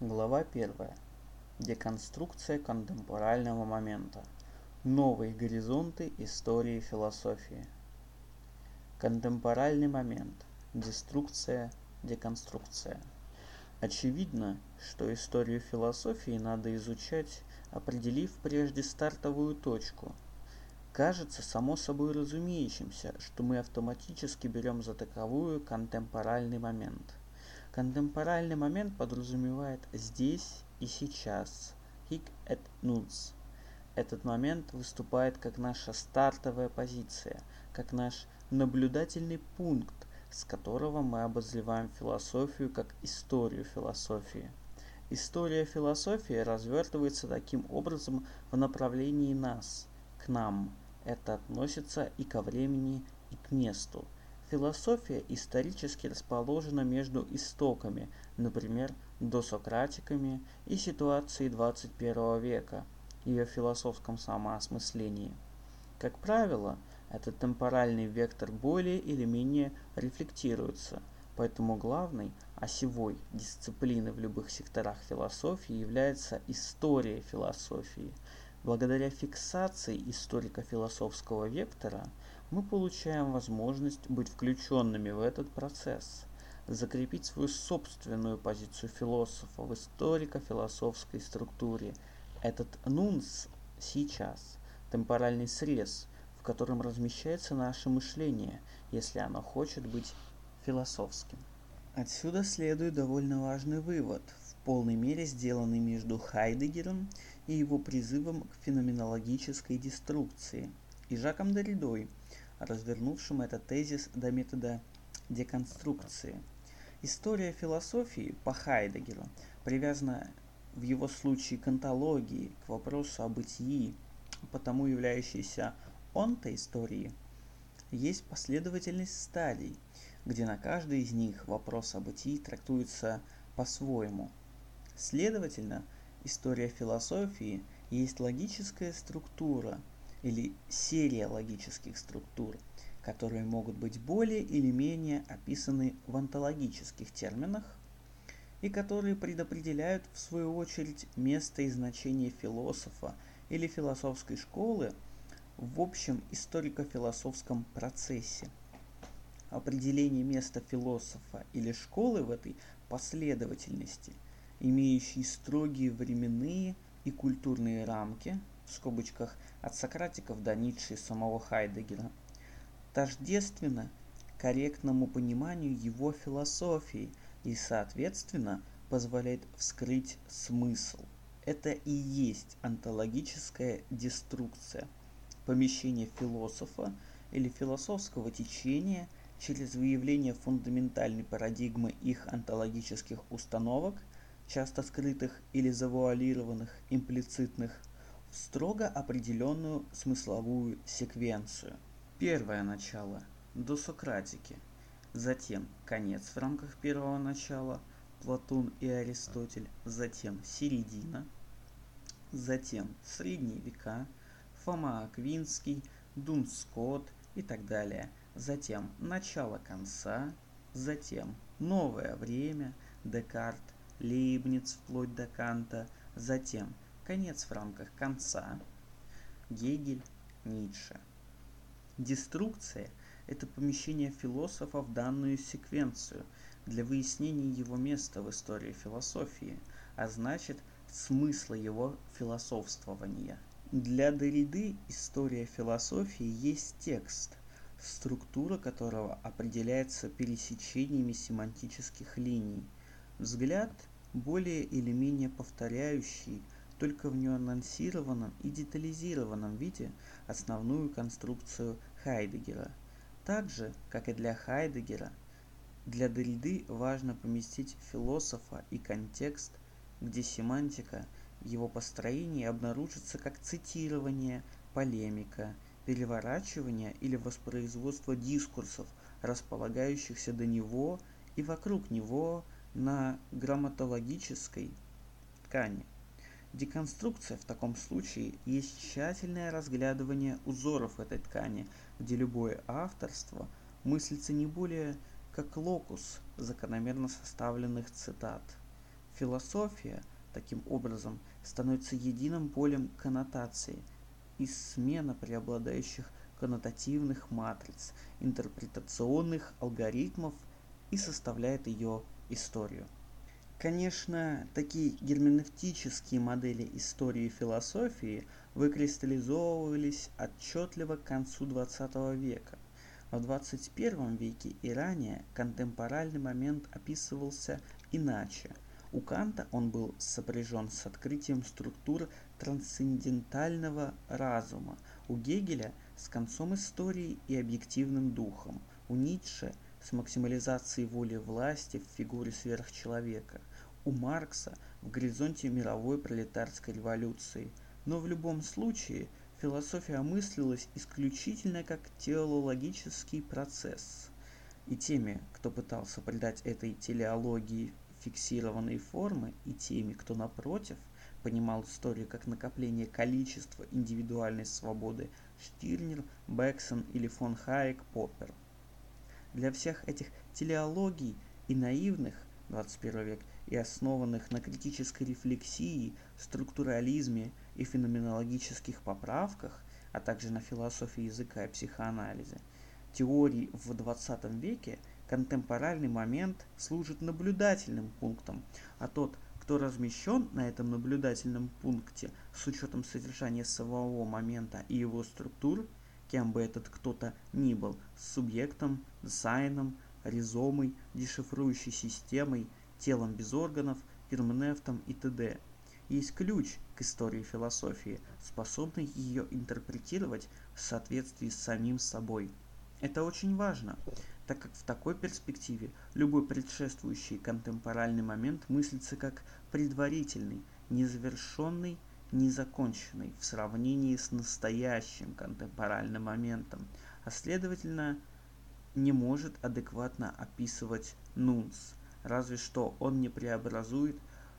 Глава 1. Деконструкция контемпорального момента. Новые горизонты истории философии. Контемпоральный момент. Деструкция, деконструкция. Очевидно, что историю философии надо изучать, определив прежде стартовую точку. Кажется само собой разумеющимся, что мы автоматически берем за таковую контемпоральный момент. Контемпоральный момент подразумевает здесь и сейчас, hic et nunc. Этот момент выступает как наша стартовая позиция, как наш наблюдательный пункт, с которого мы обозреваем философию как историю философии. История философии развертывается таким образом в направлении нас, к нам. Это относится и ко времени, и к месту. Философия исторически расположена между истоками, например, досократиками, и ситуацией 21 века, ее философском самоосмыслении. Как правило, этот темпоральный вектор более или менее рефлектируется, поэтому главной осевой дисциплиной в любых секторах философии является история философии. Благодаря фиксации историко-философского вектора мы получаем возможность быть включенными в этот процесс, закрепить свою собственную позицию философа в историко-философской структуре. Этот нунс сейчас, темпоральный срез, в котором размещается наше мышление, если оно хочет быть философским. Отсюда следует довольно важный вывод, в полной мере сделанный между Хайдеггером и его призывом к феноменологической деструкции, и Жаком Дерридой, развернувшим этот тезис до метода деконструкции. История философии по Хайдеггеру привязана в его случае к онтологии, к вопросу о бытии, потому являющейся онтоисторией. Есть последовательность стадий, где на каждой из них вопрос о бытии трактуется по-своему. Следовательно, история философии есть логическая структура или серия логических структур, которые могут быть более или менее описаны в онтологических терминах и которые предопределяют в свою очередь место и значение философа или философской школы в общем историко-философском процессе. Определение места философа или школы в этой последовательности, имеющей строгие временные и культурные рамки, в скобочках от Сократиков до Ницше и самого Хайдеггера, тождественно корректному пониманию его философии и, соответственно, позволяет вскрыть смысл. Это и есть онтологическая деструкция, помещение философа или философского течения через выявление фундаментальной парадигмы их онтологических установок, часто скрытых или завуалированных, имплицитных, в строго определенную смысловую секвенцию. Первое начало – досократики, затем конец в рамках первого начала – Платон и Аристотель, затем середина, затем средние века, Фома Аквинский, Дун Скотт и так далее, затем начало конца, затем новое время, Декарт, Лейбниц вплоть до Канта, затем конец в рамках конца, Гегель, Ницше. Деструкция – это помещение философа в данную секвенцию для выяснения его места в истории философии, а значит смысла его философствования. Для Дерриды история философии есть текст, структура которого определяется пересечениями семантических линий, взгляд более или менее повторяющий, только в нюансированном и детализированном виде основную конструкцию Хайдеггера. Так же, как и для Хайдеггера, для Дерриды важно поместить философа и контекст, где семантика в его построении обнаружится как цитирование, полемика, переворачивание или воспроизводство дискурсов, располагающихся до него и вокруг него на грамматологической ткани. Деконструкция в таком случае есть тщательное разглядывание узоров этой ткани, где любое авторство мыслится не более как локус закономерно составленных цитат. Философия, таким образом, становится единым полем коннотации и смена преобладающих коннотативных матриц, интерпретационных алгоритмов и составляет ее историю. Конечно, такие герменевтические модели истории и философии выкристаллизовывались отчетливо к концу XX века. В XXI веке и ранее контемпоральный момент описывался иначе. У Канта он был сопряжен с открытием структур трансцендентального разума, у Гегеля с концом истории и объективным духом, у Ницше с максимализацией воли власти в фигуре сверхчеловека, у Маркса в горизонте мировой пролетарской революции. Но в любом случае философия мыслилась исключительно как телеологический процесс. И теми, кто пытался придать этой телеологии фиксированные формы, и теми, кто напротив понимал историю как накопление количества индивидуальной свободы Штирнер, Бексон или фон Хайек-Поппер. Для всех этих телеологий и наивных 21 век и основанных на критической рефлексии, структурализме и феноменологических поправках, а также на философии языка и психоанализе, теорий в 20 веке контемпоральный момент служит наблюдательным пунктом, а тот, кто размещен на этом наблюдательном пункте с учетом содержания самого момента и его структур, кем бы этот кто-то ни был, субъектом, дизайном, ризомой, дешифрующей системой, телом без органов, герменевтом и т.д. Есть ключ к истории философии, способный ее интерпретировать в соответствии с самим собой. Это очень важно, так как в такой перспективе любой предшествующий контемпоральный момент мыслится как предварительный, незавершенный, незаконченный в сравнении с настоящим контемпоральным моментом, а следовательно не может адекватно описывать нунц, разве что он не преобразует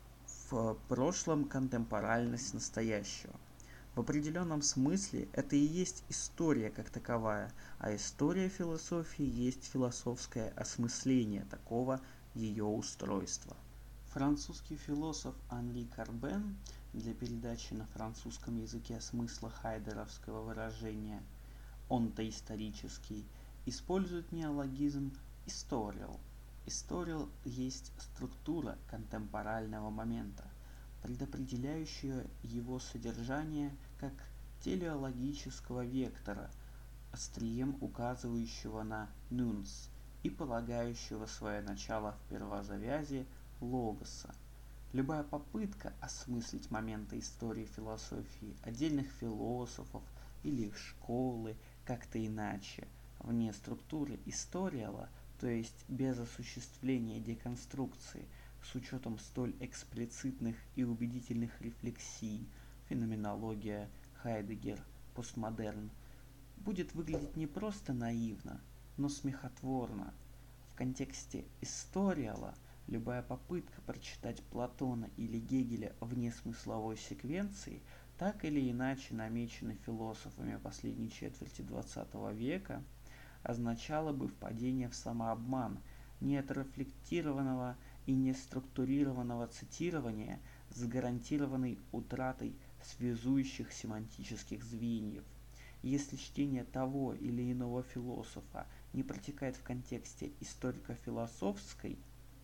в прошлом контемпоральность настоящего. В определенном смысле это и есть история как таковая, а история философии есть философское осмысление такого ее устройства. Французский философ Анри Карбен для передачи на французском языке смысла хайдеровского выражения «онтоисторический» использует неологизм «историал». Историал есть структура контемпорального момента, предопределяющая его содержание как телеологического вектора, острием указывающего на нунц и полагающего свое начало в первозавязи логоса. Любая попытка осмыслить моменты истории философии отдельных философов или их школы как-то иначе, вне структуры историала, то есть без осуществления деконструкции, с учетом столь эксплицитных и убедительных рефлексий, феноменология, Хайдеггер, постмодерн, будет выглядеть не просто наивно, но смехотворно. В контексте историала любая попытка прочитать Платона или Гегеля вне смысловой секвенции, так или иначе намеченной философами последней четверти XX века, означало бы впадение в самообман, неотрефлектированного и неструктурированного цитирования с гарантированной утратой связующих семантических звеньев. Если чтение того или иного философа не протекает в контексте историко-философской,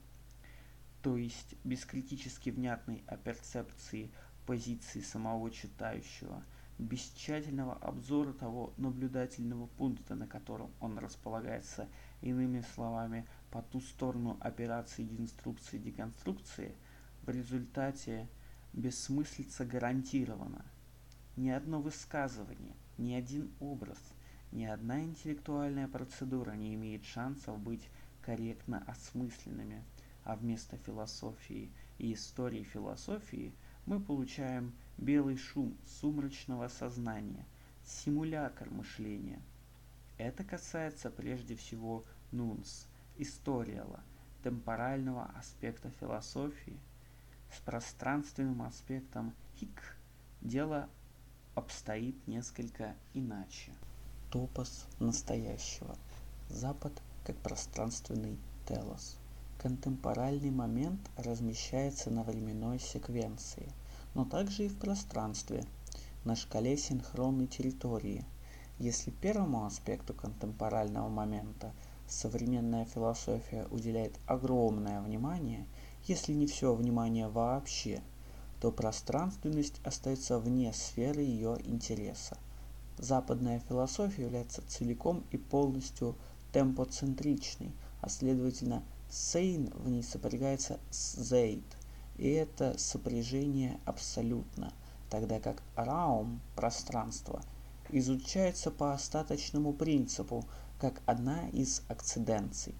то есть без критически внятной перцепции позиции самого читающего, без тщательного обзора того наблюдательного пункта, на котором он располагается, иными словами, по ту сторону операции инструкции и деконструкции, в результате бессмыслица гарантирована. Ни одно высказывание, ни один образ, ни одна интеллектуальная процедура не имеет шансов быть корректно осмысленными, а вместо философии и истории философии мы получаем белый шум сумрачного сознания, симулякр мышления. Это касается прежде всего нунс, историала, темпорального аспекта философии. С пространственным аспектом хик дело обстоит несколько иначе. Топос настоящего. Запад как пространственный телос. Контемпоральный момент размещается на временной секвенции, но также и в пространстве, на шкале синхронной территории. Если первому аспекту контемпорального момента современная философия уделяет огромное внимание, если не все внимание вообще, то пространственность остается вне сферы ее интереса. Западная философия является целиком и полностью темпоцентричной, а следовательно Сейн в ней сопрягается с Зейд, и это сопряжение абсолютно, тогда как Раум, пространство, изучается по остаточному принципу, как одна из акциденций.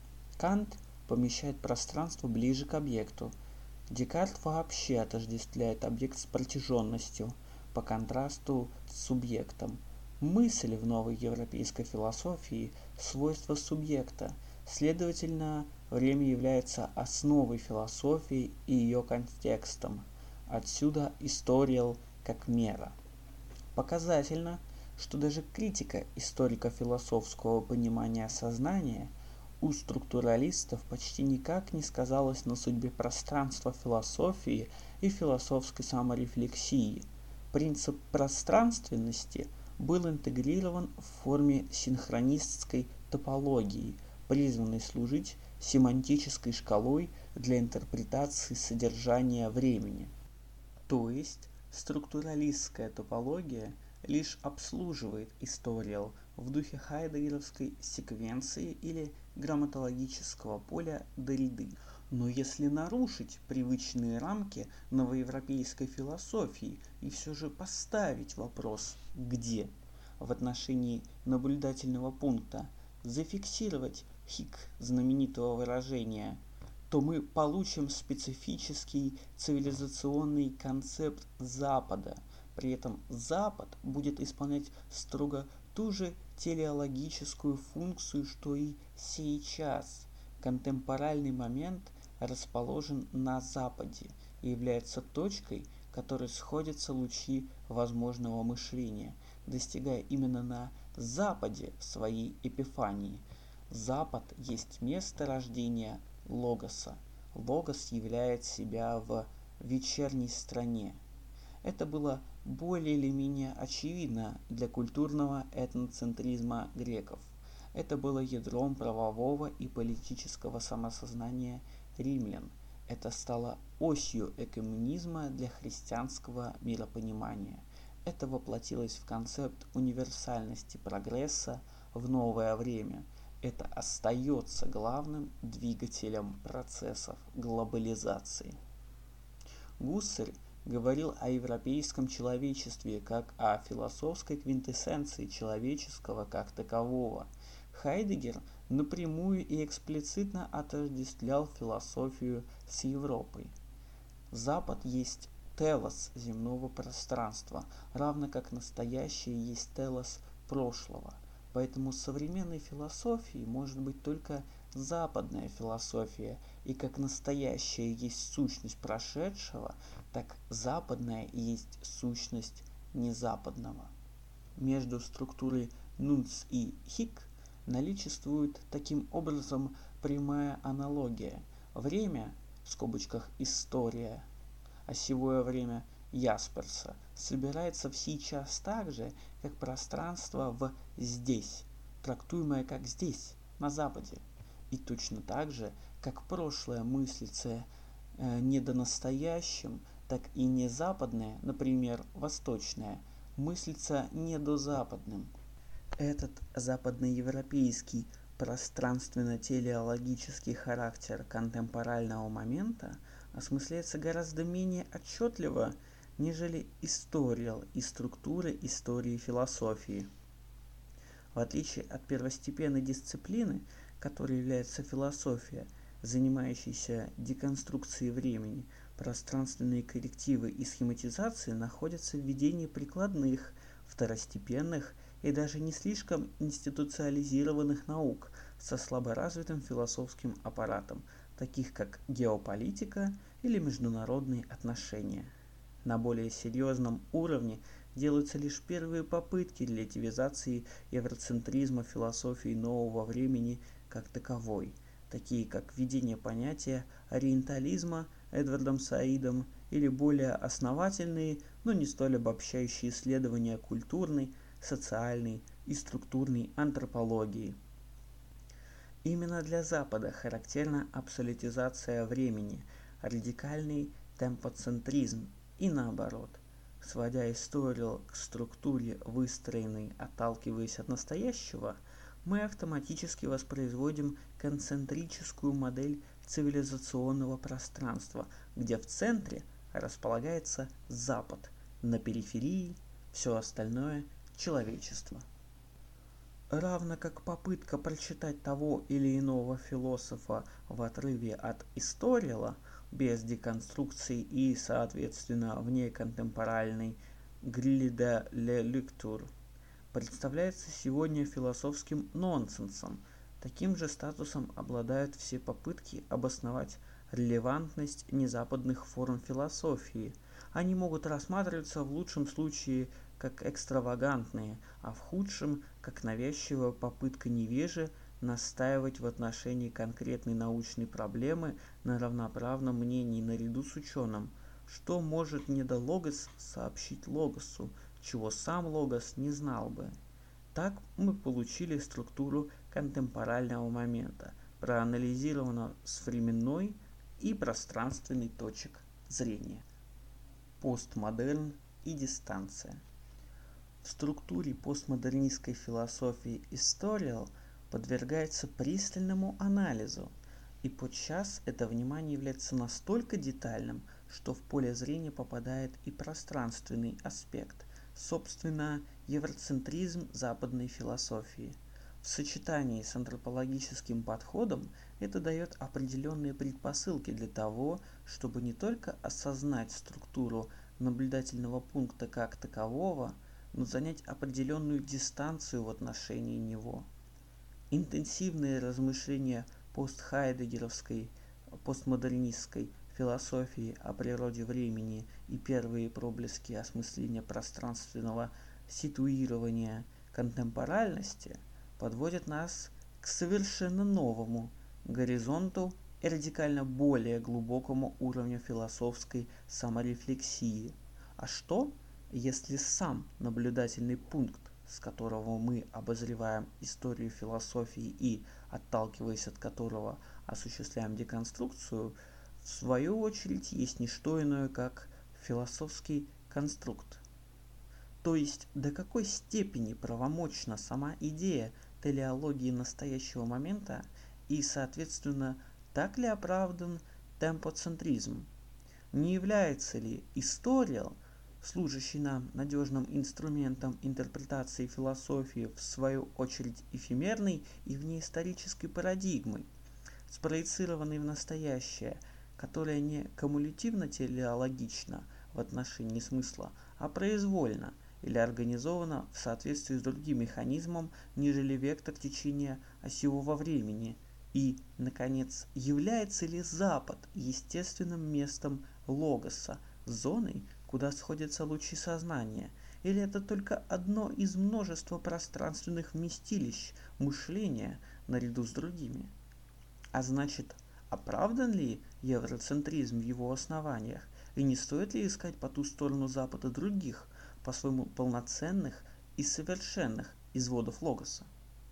Кант помещает пространство ближе к объекту. Декарт вообще отождествляет объект с протяженностью, по контрасту с субъектом. Мысль в новой европейской философии – свойство субъекта, следовательно, время является основой философии и ее контекстом. Отсюда историал как мера. Показательно, что даже критика историко-философского понимания сознания у структуралистов почти никак не сказалась на судьбе пространства философии и философской саморефлексии. Принцип пространственности был интегрирован в форме синхронистской топологии, призванной служить семантической шкалой для интерпретации содержания времени. То есть структуралистская топология лишь обслуживает историал в духе хайдеггеровской секвенции или грамматологического поля Derrida. Но если нарушить привычные рамки новоевропейской философии и все же поставить вопрос «где?» в отношении наблюдательного пункта, зафиксировать хик знаменитого выражения, то мы получим специфический цивилизационный концепт Запада. При этом Запад будет исполнять строго ту же телеологическую функцию, что и сейчас. Контемпоральный момент расположен на Западе и является точкой, в которой сходятся лучи возможного мышления, достигая именно на Западе своей эпифании. Запад есть место рождения Логоса. Логос являет себя в вечерней стране. Это было более или менее очевидно для культурного этноцентризма греков. Это было ядром правового и политического самосознания римлян. Это стало осью экуменизма для христианского миропонимания. Это воплотилось в концепт универсальности прогресса в новое время. Это остается главным двигателем процессов глобализации. Гуссерль говорил о европейском человечестве как о философской квинтэссенции человеческого как такового. Хайдеггер напрямую и эксплицитно отождествлял философию с Европой. Запад есть телос земного пространства, равно как настоящее есть телос прошлого. Поэтому современной философией может быть только западная философия, и как настоящая есть сущность прошедшего, так западная есть сущность незападного. Между структурой Нунц и Хик наличествует таким образом прямая аналогия. Время, в скобочках история, осевое время Ясперса, собирается в сейчас так же, как пространство в здесь, трактуемое как здесь, на Западе. И точно так же, как прошлое мыслится недонастоящим, так и незападное, например, восточное, мыслится недозападным. Этот западноевропейский пространственно-телеологический характер контемпорального момента осмысляется гораздо менее отчетливо, нежели историал и структуры истории философии. В отличие от первостепенной дисциплины, которой является философия, занимающаяся деконструкцией времени, пространственные коррективы и схематизации находятся в ведении прикладных, второстепенных и даже не слишком институциализированных наук со слаборазвитым философским аппаратом, таких как геополитика или международные отношения. На более серьезном уровне делаются лишь первые попытки релятивизации евроцентризма философии нового времени как таковой. такие как введение понятия ориентализма Эдвардом Саидом или более основательные, но не столь обобщающие исследования культурной, социальной и структурной антропологии. Именно для Запада характерна абсолютизация времени, радикальный темпоцентризм и наоборот. Сводя историю к структуре, выстроенной, отталкиваясь от настоящего, мы автоматически воспроизводим концентрическую модель цивилизационного пространства, где в центре располагается Запад, на периферии все остальное человечество. Равно как попытка прочитать того или иного философа в отрыве от историала, без деконструкции и, соответственно, вне контемпоральной «grille de lecture», представляется сегодня философским нонсенсом. Таким же статусом обладают все попытки обосновать релевантность незападных форм философии. Они могут рассматриваться в лучшем случае как экстравагантные, а в худшем как навязчивая попытка невежи настаивать в отношении конкретной научной проблемы на равноправном мнении наряду с ученым. Что может недологос сообщить логосу, чего сам логос не знал бы? Так мы получили структуру контемпорального момента, проанализированную с временной и пространственной точек зрения. Постмодерн и дистанция. В структуре постмодернистской философии историал подвергается пристальному анализу, и подчас это внимание является настолько детальным, что в поле зрения попадает и пространственный аспект, собственно, евроцентризм западной философии. В сочетании с антропологическим подходом это дает определенные предпосылки для того, чтобы не только осознать структуру наблюдательного пункта как такового, но занять определенную дистанцию в отношении него. Интенсивные размышления постхайдеггеровской, постмодернистской философии о природе времени и первые проблески осмысления пространственного ситуирования контемпоральности подводят нас к совершенно новому горизонту и радикально более глубокому уровню философской саморефлексии. А что, если сам наблюдательный пункт, с которого мы обозреваем историю философии и, отталкиваясь от которого, осуществляем деконструкцию, в свою очередь есть не что иное, как философский конструкт? То есть до какой степени правомочна сама идея телеологии настоящего момента и, соответственно, так ли оправдан темпоцентризм? Не является ли историал, служащий нам надежным инструментом интерпретации философии, в свою очередь эфемерной и внеисторической парадигмой, спроецированной в настоящее, которая не кумулятивно-телеологична в отношении смысла, а произвольно или организована в соответствии с другим механизмом, нежели вектор течения осевого времени? И, наконец, является ли Запад естественным местом логоса, зоной, куда сходятся лучи сознания, или это только одно из множества пространственных вместилищ мышления наряду с другими? А значит, оправдан ли евроцентризм в его основаниях, и не стоит ли искать по ту сторону Запада других, по-своему полноценных и совершенных изводов логоса?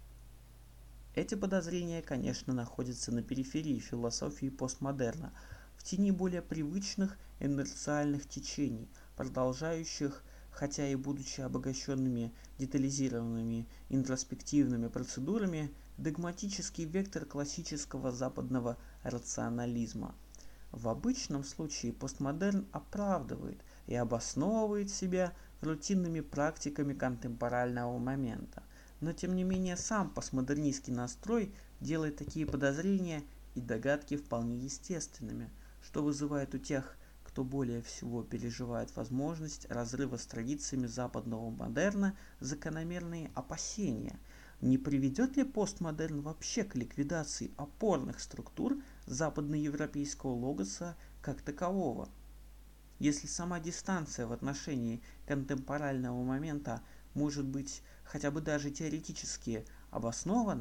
Эти подозрения, конечно, находятся на периферии философии постмодерна, в тени более привычных инерциальных течений, продолжающих, хотя и будучи обогащенными детализированными интроспективными процедурами, догматический вектор классического западного рационализма. В обычном случае постмодерн оправдывает и обосновывает себя рутинными практиками контемпорального момента, но тем не менее сам постмодернистский настрой делает такие подозрения и догадки вполне естественными, что вызывает у тех, кто более всего переживает возможность разрыва с традициями западного модерна, закономерные опасения. Не приведет ли постмодерн вообще к ликвидации опорных структур западноевропейского логоса как такового? Если сама дистанция в отношении контемпорального момента может быть хотя бы даже теоретически обоснована,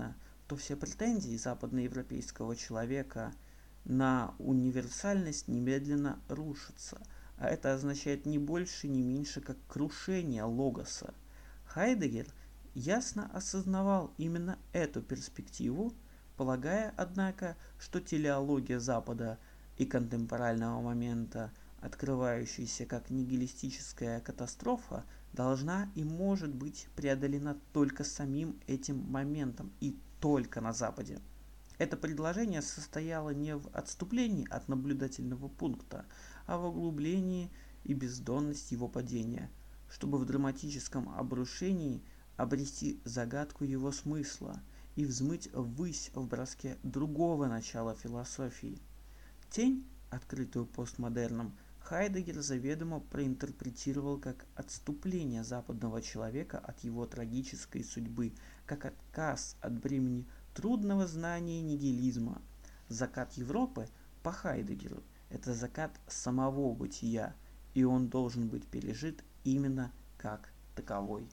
то все претензии западноевропейского человека на универсальность немедленно рушатся, а это означает не больше, не меньше, как крушение логоса. Хайдеггер ясно осознавал именно эту перспективу, полагая, однако, что телеология Запада и контемпорального момента, открывающаяся как нигилистическая катастрофа, должна и может быть преодолена только самим этим моментом и только на Западе. Это предложение состояло не в отступлении от наблюдательного пункта, а в углублении и бездонности его падения, чтобы в драматическом обрушении обрести загадку его смысла и взмыть ввысь в броске другого начала философии. Тень, открытую постмодерном, Хайдеггер заведомо проинтерпретировал как отступление западного человека от его трагической судьбы, как отказ от бремени трудного знания нигилизма. Закат Европы по Хайдеггеру – это закат самого бытия, и он должен быть пережит именно как таковой.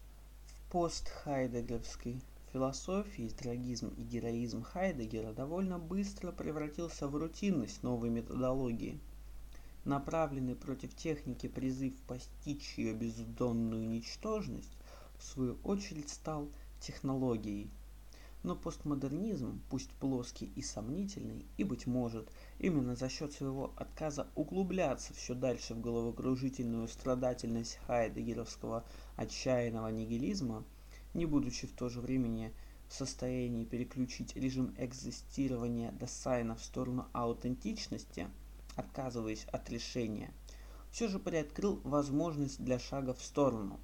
В постхайдеггеровской философии трагизм и героизм Хайдеггера довольно быстро превратился в рутинность новой методологии. Направленный против техники призыв постичь ее бездонную ничтожность, в свою очередь стал технологией. Но постмодернизм, пусть плоский и сомнительный, и, быть может, именно за счет своего отказа углубляться все дальше в головокружительную страдательность хайдеггеровского отчаянного нигилизма, не будучи в то же время в состоянии переключить режим экзистирования Дассайна в сторону аутентичности, отказываясь от решения, все же приоткрыл возможность для шага в сторону.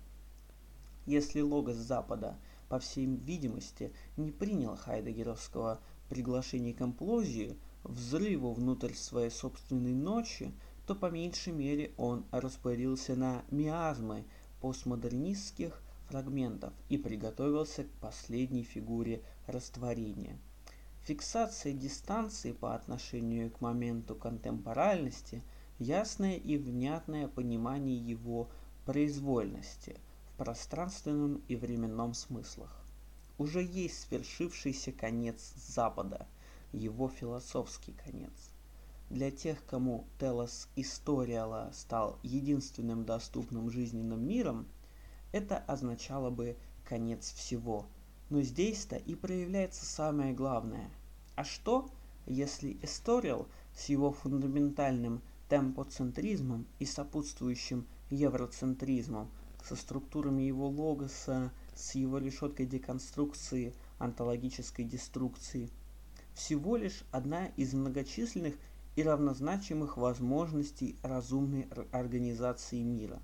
Если логос Запада, по всей видимости, не принял хайдеггеровского приглашения к имплозии, взрыву внутрь своей собственной ночи, то по меньшей мере он распорился на миазмы постмодернистских фрагментов и приготовился к последней фигуре растворения. Фиксация дистанции по отношению к моменту контемпоральности, ясное и внятное понимание его произвольности в пространственном и временном смыслах. Уже есть свершившийся конец Запада, его философский конец. Для тех, кому телос историала стал единственным доступным жизненным миром, это означало бы конец всего. Но здесь-то и проявляется самое главное. А что, если историал с его фундаментальным темпоцентризмом и сопутствующим евроцентризмом, со структурами его логоса, с его решеткой деконструкции, онтологической деструкции, всего лишь одна из многочисленных и равнозначимых возможностей разумной организации мира?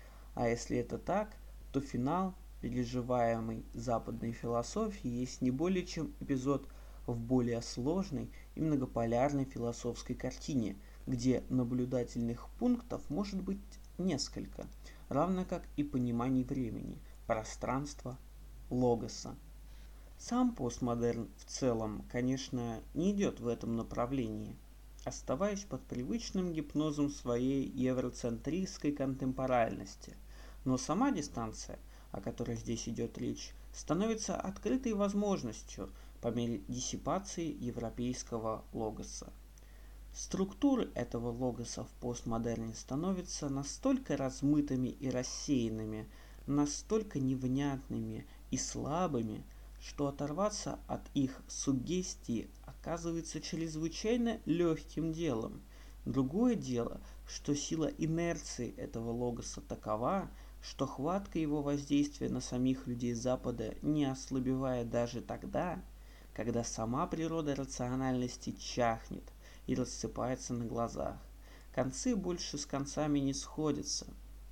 А если это так, то финал переживаемой западной философии есть не более чем эпизод в более сложной и многополярной философской картине, где наблюдательных пунктов может быть несколько, равно как и пониманий времени, пространства, логоса. Сам постмодерн в целом, конечно, не идет в этом направлении, оставаясь под привычным гипнозом своей евроцентристской контемпоральности. Но сама дистанция, о которой здесь идет речь, становится открытой возможностью по мере диссипации европейского логоса. Структуры этого логоса в постмодерне становятся настолько размытыми и рассеянными, настолько невнятными и слабыми, что оторваться от их суггестии оказывается чрезвычайно легким делом. Другое дело, что сила инерции этого логоса такова, что хватка его воздействия на самих людей Запада не ослабевает даже тогда, когда сама природа рациональности чахнет и рассыпается на глазах. Концы больше с концами не сходятся.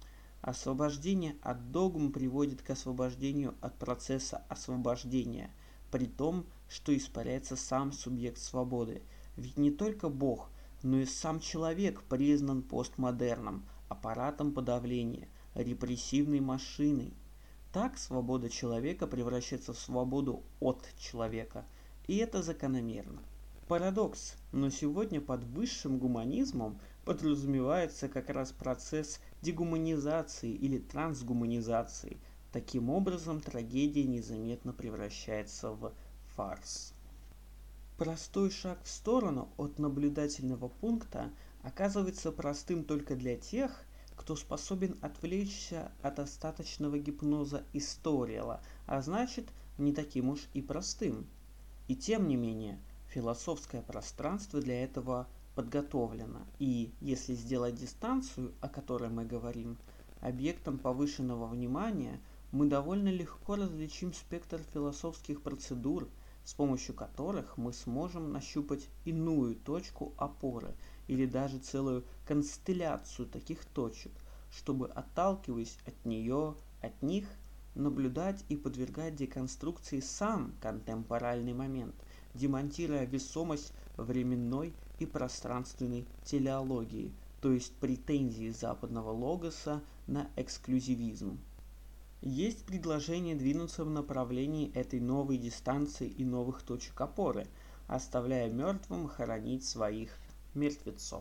Освобождение от догм приводит к освобождению от процесса освобождения, при том, что испаряется сам субъект свободы. Ведь не только Бог, но и сам человек признан постмодерном, аппаратом подавления, репрессивной машиной. Так свобода человека превращается в свободу от человека, и это закономерно. Парадокс, но сегодня под высшим гуманизмом подразумевается как раз процесс дегуманизации или трансгуманизации. Таким образом, трагедия незаметно превращается в фарс. Простой шаг в сторону от наблюдательного пункта оказывается простым только для тех, кто способен отвлечься от остаточного гипноза историала, а значит, не таким уж и простым. И тем не менее, философское пространство для этого подготовлено, и если сделать дистанцию, о которой мы говорим, объектом повышенного внимания, мы довольно легко различим спектр философских процедур, с помощью которых мы сможем нащупать иную точку опоры или даже целую констелляцию таких точек, чтобы, отталкиваясь от них, наблюдать и подвергать деконструкции сам контемпоральный момент, демонтируя весомость временной и пространственной телеологии, то есть претензии западного логоса на эксклюзивизм. Есть предложение двинуться в направлении этой новой дистанции и новых точек опоры, оставляя мертвым хоронить своих мертвецов.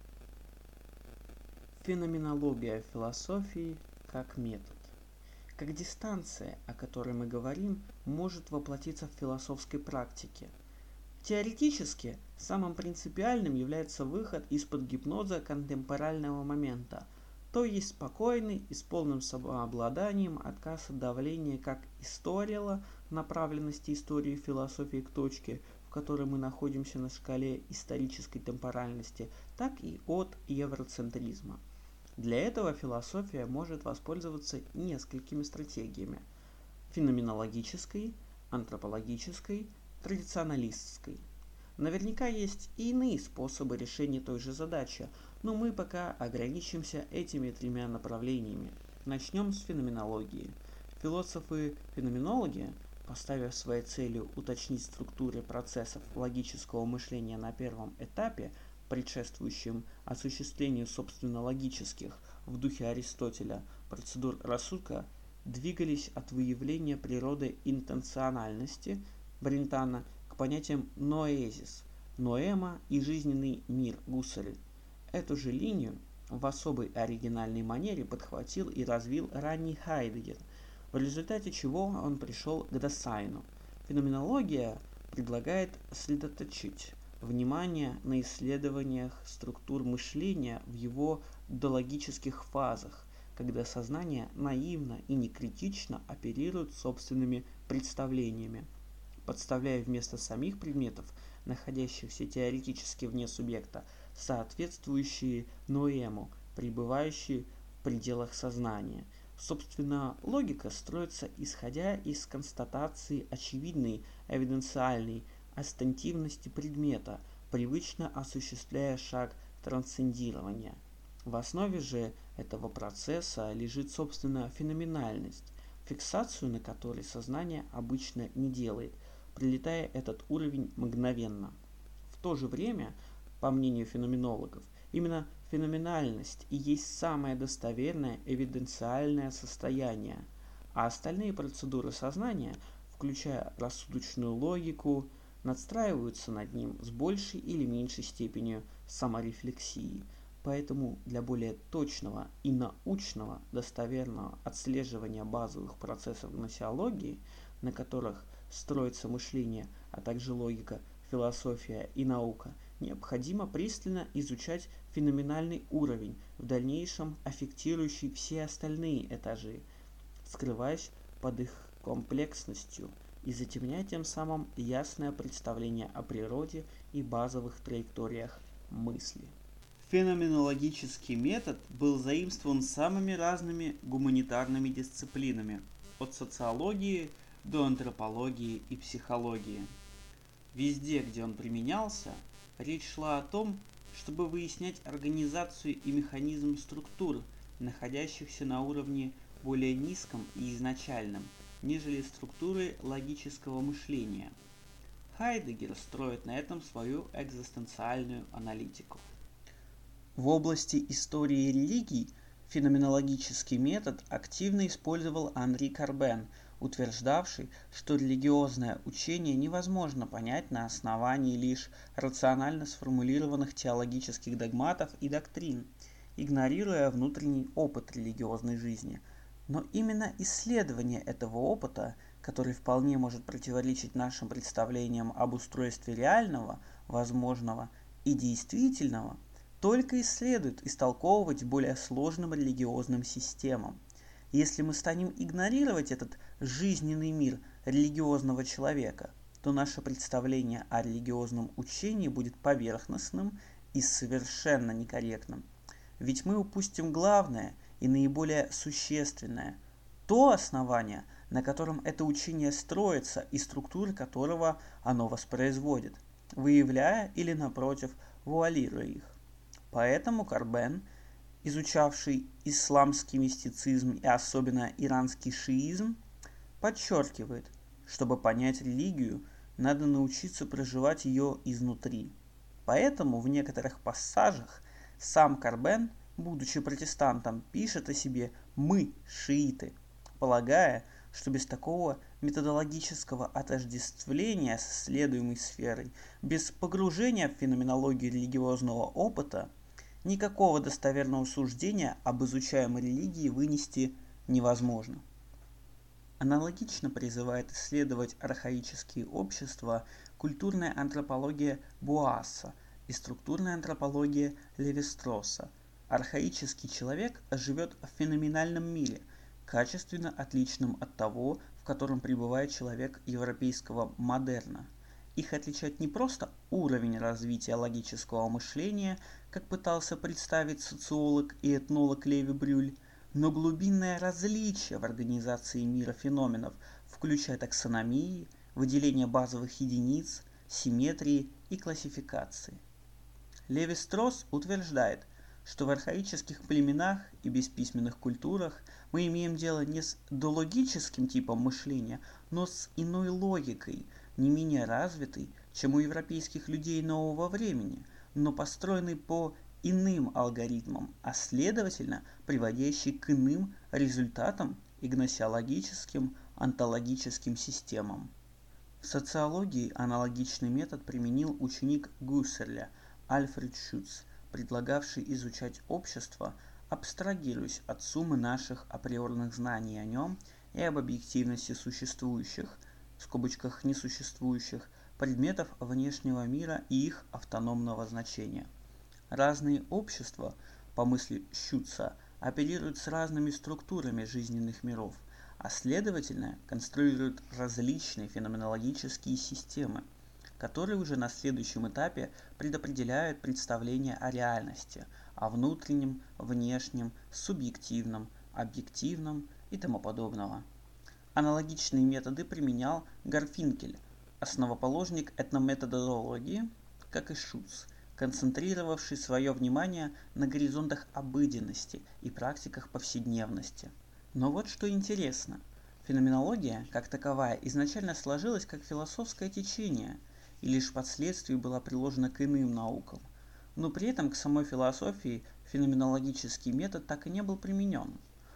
Феноменология философии как метод. Как дистанция, о которой мы говорим, может воплотиться в философской практике. Теоретически, самым принципиальным является выход из-под гипноза контемпорального момента, то есть спокойный и с полным самообладанием отказ от давления как историала, направленности истории философии к точке, в которой мы находимся на шкале исторической темпоральности, так и от евроцентризма. Для этого философия может воспользоваться несколькими стратегиями – феноменологической, антропологической, традиционалистской. Наверняка есть и иные способы решения той же задачи, но мы пока ограничимся этими тремя направлениями. Начнем с феноменологии. Философы-феноменологи, поставив своей целью уточнить структуры процессов логического мышления на первом этапе, предшествующим осуществлению собственно логических в духе Аристотеля процедур рассудка, двигались от выявления природы интенциональности Брентана к понятиям ноэзис, ноэма и жизненный мир Гуссерля. Эту же линию в особой оригинальной манере подхватил и развил ранний Хайдеггер, в результате чего он пришел к Дассайну. Феноменология предлагает сосредоточить внимание на исследованиях структур мышления в его дологических фазах, когда сознание наивно и некритично оперирует собственными представлениями, подставляя вместо самих предметов, находящихся теоретически вне субъекта, соответствующие ноэму, пребывающие в пределах сознания. Собственно, логика строится исходя из констатации очевидной эвиденциальной остентивности предмета, привычно осуществляя шаг трансцендирования. В основе же этого процесса лежит собственно феноменальность, фиксацию на которой сознание обычно не делает, прилетая этот уровень мгновенно. В то же время, по мнению феноменологов, именно феноменальность и есть самое достоверное эвиденциальное состояние, а остальные процедуры сознания, включая рассудочную логику, надстраиваются над ним с большей или меньшей степенью саморефлексии. Поэтому для более точного и научного достоверного отслеживания базовых процессов гносеологии, на которых строится мышление, а также логика, философия и наука, необходимо пристально изучать феноменальный уровень, в дальнейшем аффектирующий все остальные этажи, скрываясь под их комплексностью и затемняя тем самым ясное представление о природе и базовых траекториях мысли. Феноменологический метод был заимствован самыми разными гуманитарными дисциплинами, от социологии до антропологии и психологии. Везде, где он применялся, речь шла о том, чтобы выяснять организацию и механизм структур, находящихся на уровне более низком и изначальном, нежели структуры логического мышления. Хайдеггер строит на этом свою экзистенциальную аналитику. В области истории религий феноменологический метод активно использовал Анри Карбен, утверждавший, что религиозное учение невозможно понять на основании лишь рационально сформулированных теологических догматов и доктрин, игнорируя внутренний опыт религиозной жизни. Но именно исследование этого опыта который вполне может противоречить нашим представлениям об устройстве реального, возможного и действительного, только и следует истолковывать более сложным религиозным системам. Если мы станем игнорировать этот жизненный мир религиозного человека, то наше представление о религиозном учении будет поверхностным и совершенно некорректным. Ведь мы упустим главное и наиболее существенное – то основание, на котором это учение строится и структуры которого оно воспроизводит, выявляя или, напротив, вуалируя их. Поэтому Карбен, изучавший исламский мистицизм и особенно иранский шиизм, подчеркивает, чтобы понять религию, надо научиться проживать ее изнутри. Поэтому в некоторых пассажах сам Карбен, будучи протестантом, пишет о себе «мы, шииты», полагая, что без такого методологического отождествления с исследуемой сферой, без погружения в феноменологию религиозного опыта, никакого достоверного суждения об изучаемой религии вынести невозможно. Аналогично призывает исследовать архаические общества культурная антропология Буасса и структурная антропология Леви-Стросса. Архаический человек живет в феноменальном мире, качественно отличным от того, в котором пребывает человек европейского модерна. Их отличает не просто уровень развития логического мышления, как пытался представить социолог и этнолог Леви Брюль, но глубинное различие в организации мира феноменов, включая таксономии, выделение базовых единиц, симметрии и классификации. Леви-Стросс утверждает, что в архаических племенах и бесписьменных культурах мы имеем дело не с дологическим типом мышления, но с иной логикой, не менее развитой, чем у европейских людей нового времени, но построенной по иным алгоритмам, а следовательно приводящей к иным результатам и гносеологическим, онтологическим системам. В социологии аналогичный метод применил ученик Гуссерля Альфред Шюц, предлагавший изучать общество, абстрагируясь от суммы наших априорных знаний о нем и об объективности существующих, в скобочках несуществующих, предметов внешнего мира и их автономного значения. Разные общества, по мысли Шюца, оперируют с разными структурами жизненных миров, а следовательно конструируют различные феноменологические системы, которые уже на следующем этапе предопределяют представление о реальности, о внутреннем, внешнем, субъективном, объективном и тому подобного. Аналогичные методы применял Гарфинкель, основоположник этнометодологии, как и Шуц, концентрировавший свое внимание на горизонтах обыденности и практиках повседневности. Но вот что интересно. Феноменология, как таковая, изначально сложилась как философское течение и лишь впоследствии была приложена к иным наукам. Но при этом к самой философии феноменологический метод так и не был применен.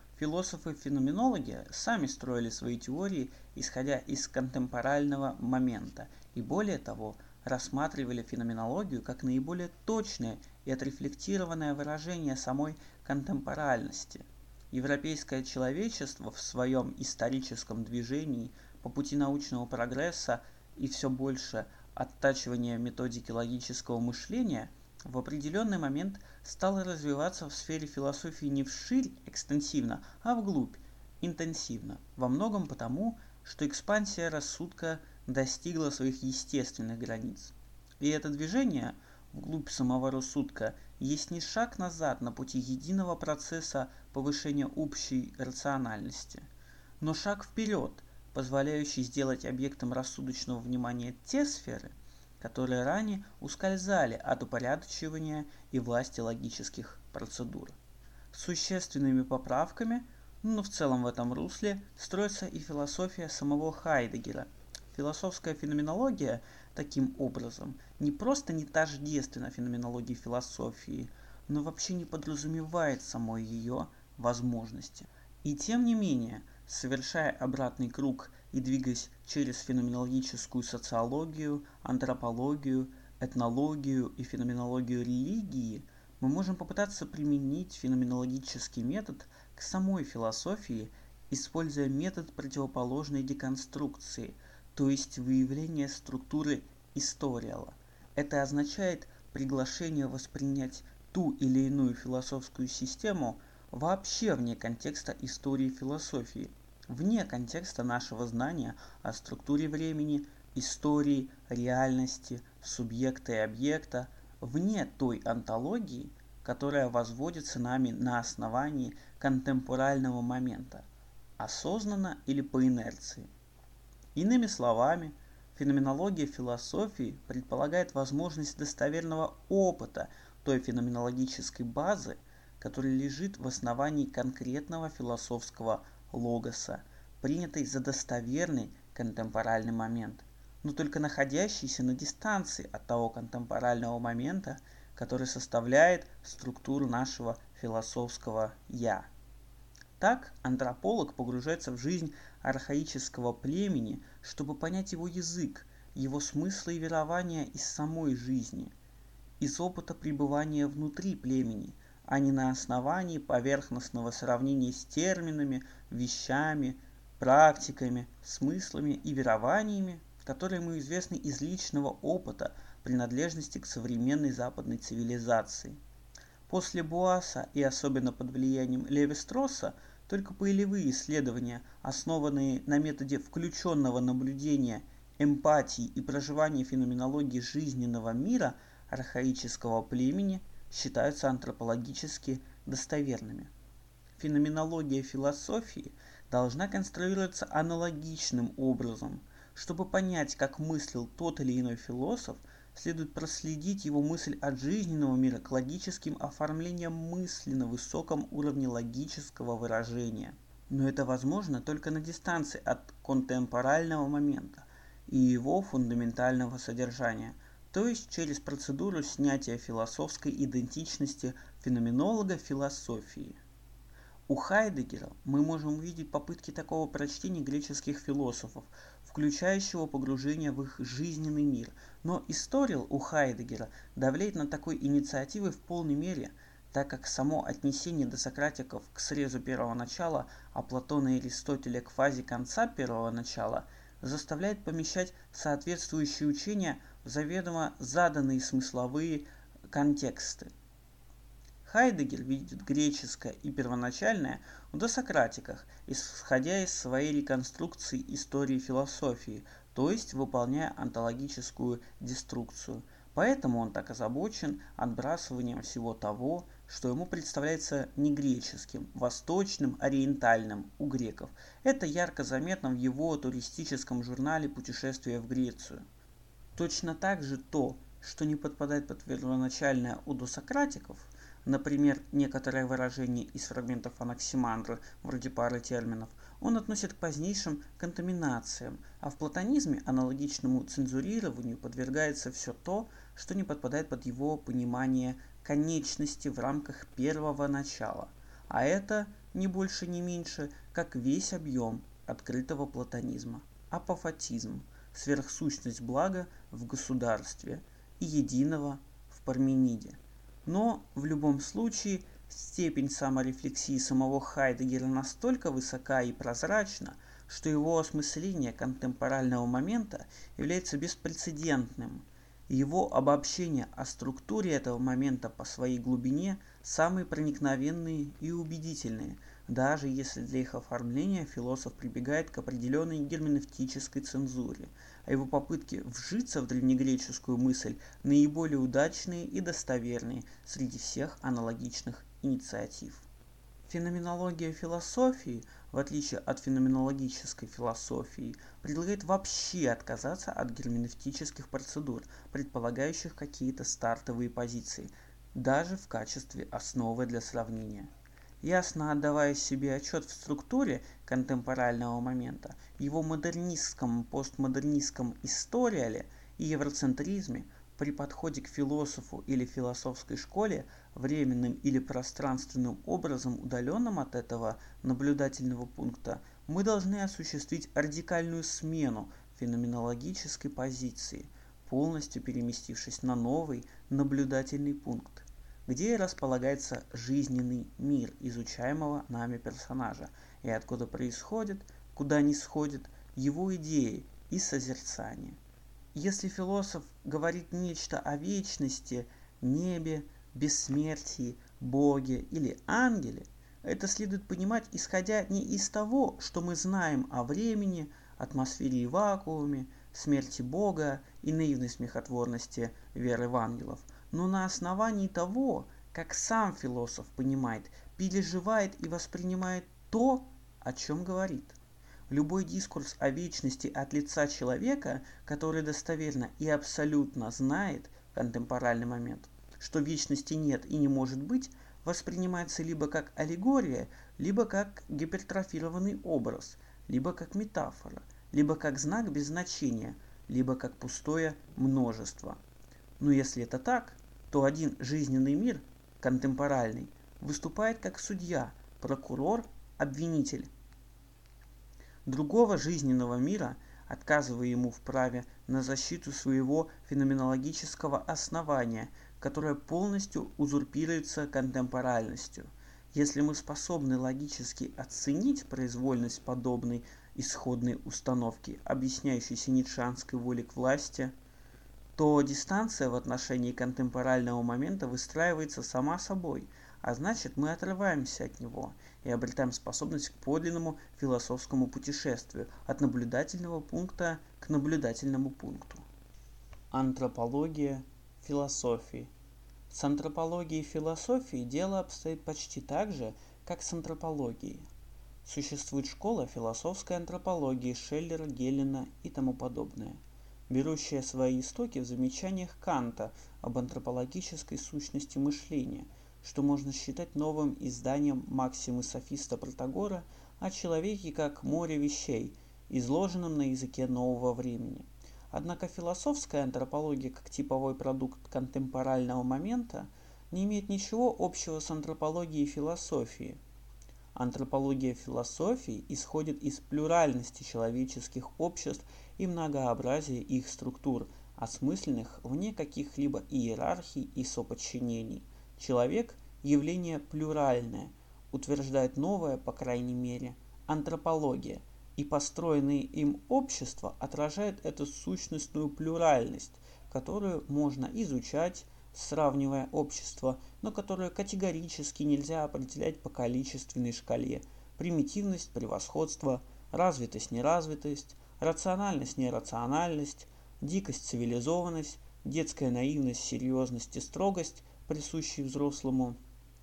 Философы-феноменологи сами строили свои теории, исходя из контемпорального момента, и более того, рассматривали феноменологию как наиболее точное и отрефлектированное выражение самой контемпоральности. Европейское человечество в своем историческом движении по пути научного прогресса и все больше оттачивания методики логического мышления в определенный момент стало развиваться в сфере философии не вширь экстенсивно, а вглубь интенсивно, во многом потому, что экспансия рассудка достигла своих естественных границ. И это движение вглубь самого рассудка есть не шаг назад на пути единого процесса повышения общей рациональности, но шаг вперед, позволяющий сделать объектом рассудочного внимания те сферы, которые ранее ускользали от упорядочивания и власти логических процедур. С существенными поправками, но в целом в этом русле строится и философия самого Хайдеггера. Философская феноменология, таким образом, не просто не тождественна феноменологии философии, но вообще не подразумевает самой ее возможности. И тем не менее, совершая обратный круг и двигаясь через феноменологическую социологию, антропологию, этнологию и феноменологию религии, мы можем попытаться применить феноменологический метод к самой философии используя метод противоположной деконструкции, то есть выявление структуры историала. Это означает приглашение воспринять ту или иную философскую систему вообще вне контекста истории философии, вне контекста нашего знания о структуре времени, истории, реальности, субъекта и объекта, вне той онтологии, которая возводится нами на основании контемпорального момента, осознанно или по инерции. Иными словами, феноменология философии предполагает возможность достоверного опыта той феноменологической базы, которая лежит в основании конкретного философского логоса, принятой за достоверный контемпоральный момент, но только находящийся на дистанции от того контемпорального момента, который составляет структуру нашего философского «я». Так антрополог погружается в жизнь архаического племени, чтобы понять его язык, его смыслы и верования из самой жизни, из опыта пребывания внутри племени, а не на основании поверхностного сравнения с терминами, вещами, практиками, смыслами и верованиями, которые ему известны из личного опыта принадлежности к современной западной цивилизации. После Буаса и особенно под влиянием Леви-Стросса только полевые исследования, основанные на методе включенного наблюдения, эмпатии и проживания феноменологии жизненного мира архаического племени, считаются антропологически достоверными. Феноменология философии должна конструироваться аналогичным образом. Чтобы понять, как мыслил тот или иной философ, следует проследить его мысль от жизненного мира к логическим оформлениям мысли на высоком уровне логического выражения. Но это возможно только на дистанции от контемпорального момента и его фундаментального содержания, то есть через процедуру снятия философской идентичности феноменолога философии. У Хайдеггера мы можем увидеть попытки такого прочтения греческих философов, включающего погружение в их жизненный мир, но историал у Хайдеггера давлеет на такой инициативы в полной мере, так как само отнесение досократиков к срезу первого начала, а Платона и Аристотеля к фазе конца первого начала, заставляет помещать соответствующие учения в заведомо заданные смысловые контексты. Хайдеггер видит греческое и первоначальное в досократиках, исходя из своей реконструкции истории философии, то есть выполняя онтологическую деструкцию. Поэтому он так озабочен отбрасыванием всего того, что ему представляется не греческим, восточным, ориентальным у греков. Это ярко заметно в его туристическом журнале «Путешествие в Грецию». Точно так же то, что не подпадает под первоначальное у досократиков, например, некоторые выражения из фрагментов Анаксимандры, вроде пары терминов, он относит к позднейшим контаминациям, а в платонизме аналогичному цензурированию подвергается все то, что не подпадает под его понимание конечности в рамках первого начала, а это не больше не меньше, как весь объем открытого платонизма, апофатизм, сверхсущность блага в государстве и единого в Пармениде. Но в любом случае степень саморефлексии самого Хайдеггера настолько высока и прозрачна, что его осмысление контемпорального момента является беспрецедентным. Его обобщения о структуре этого момента по своей глубине самые проникновенные и убедительные, даже если для их оформления философ прибегает к определенной герменевтической цензуре, а его попытки вжиться в древнегреческую мысль наиболее удачные и достоверные среди всех аналогичных инициатив. Феноменология философии, в отличие от феноменологической философии, предлагает вообще отказаться от герменевтических процедур, предполагающих какие-то стартовые позиции, даже в качестве основы для сравнения. Ясно отдавая себе отчет в структуре контемпорального момента, его модернистском, постмодернистском историале и евроцентризме, при подходе к философу или философской школе, временным или пространственным образом удаленным от этого наблюдательного пункта, мы должны осуществить радикальную смену феноменологической позиции, полностью переместившись на новый наблюдательный пункт. где располагается жизненный мир изучаемого нами персонажа и откуда происходит, куда нисходят его идеи и созерцания. Если философ говорит нечто о вечности, небе, бессмертии, Боге или ангеле, это следует понимать, исходя не из того, что мы знаем о времени, атмосфере и вакууме, смерти Бога и наивной смехотворности веры в ангелов, но на основании того, как сам философ понимает, переживает и воспринимает то, о чем говорит. Любой дискурс о вечности от лица человека, который достоверно и абсолютно знает в контемпоральный момент, что вечности нет и не может быть, воспринимается либо как аллегория, либо как гипертрофированный образ, либо как метафора, либо как знак без значения, либо как пустое множество. Но если это так, то один жизненный мир, контемпоральный, выступает как судья, прокурор, обвинитель. Другого жизненного мира, отказывая ему в праве на защиту своего феноменологического основания, которое полностью узурпируется контемпоральностью. Если мы способны логически оценить произвольность подобной исходной установки, объясняющейся ницшеанской волей к власти, то дистанция в отношении контемпорального момента выстраивается сама собой, а значит мы отрываемся от него и обретаем способность к подлинному философскому путешествию от наблюдательного пункта к наблюдательному пункту. Антропология философии. С антропологией философии дело обстоит почти так же, как с антропологией. Существует школа философской антропологии Шеллера, Гелена и тому подобное, берущая свои истоки в замечаниях Канта об антропологической сущности мышления, что можно считать новым изданием максимы софиста Протагора о человеке как море вещей, изложенном на языке нового времени. Однако философская антропология как типовой продукт контемпорального момента не имеет ничего общего с антропологией философии. Антропология философии исходит из плюральности человеческих обществ и многообразия их структур, осмысленных вне каких-либо иерархий и соподчинений. Человек – явление плюральное, утверждает новая, по крайней мере, антропология, и построенные им общества отражают эту сущностную плюральность, которую можно изучать, сравнивая общества, но которую категорически нельзя определять по количественной шкале: примитивность, превосходство, развитость, неразвитость, рациональность, нерациональность, дикость, цивилизованность, детская наивность, серьезность и строгость, присущие взрослому.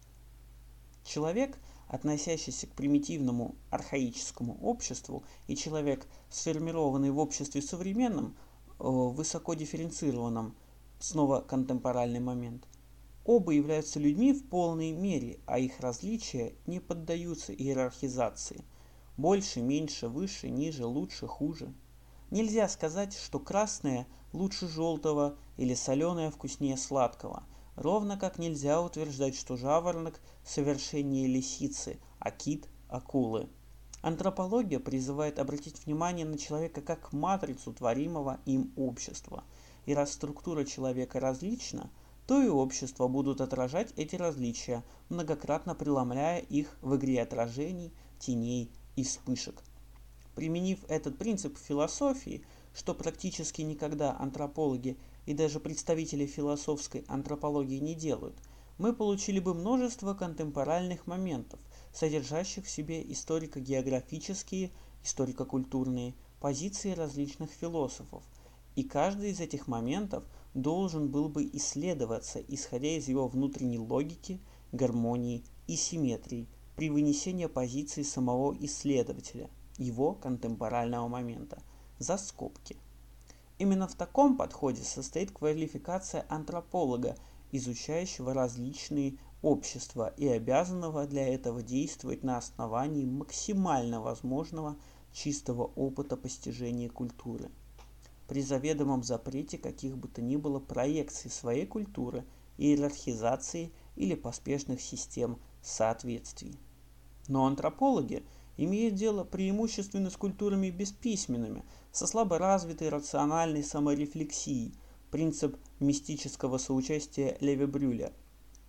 Человек, относящийся к примитивному архаическому обществу, и человек, сформированный в обществе современном, высоко дифференцированном, снова контемпоральный момент, оба являются людьми в полной мере, а их различия не поддаются иерархизации. Больше, меньше, выше, ниже, лучше, хуже. Нельзя сказать, что красное лучше желтого или соленое вкуснее сладкого, ровно как нельзя утверждать, что жаворонок совершеннее лисицы, а кит – акулы. Антропология призывает обратить внимание на человека как матрицу творимого им общества. И раз структура человека различна, то и общества будут отражать эти различия, многократно преломляя их в игре отражений, теней и вспышек. Применив этот принцип в философии, что практически никогда антропологи и даже представители философской антропологии не делают, мы получили бы множество контемпоральных моментов, содержащих в себе историко-географические, историко-культурные позиции различных философов, и каждый из этих моментов должен был бы исследоваться, исходя из его внутренней логики, гармонии и симметрии при вынесении позиции самого исследователя, его контемпорального момента, за скобки. Именно в таком подходе состоит квалификация антрополога, изучающего различные общества и обязанного для этого действовать на основании максимально возможного чистого опыта постижения культуры, при заведомом запрете каких бы то ни было проекций своей культуры, иерархизации или поспешных систем соответствий. Но антропологи имеют дело преимущественно с культурами бесписьменными, со слабо развитой рациональной саморефлексией, принцип мистического соучастия Леви-Брюля.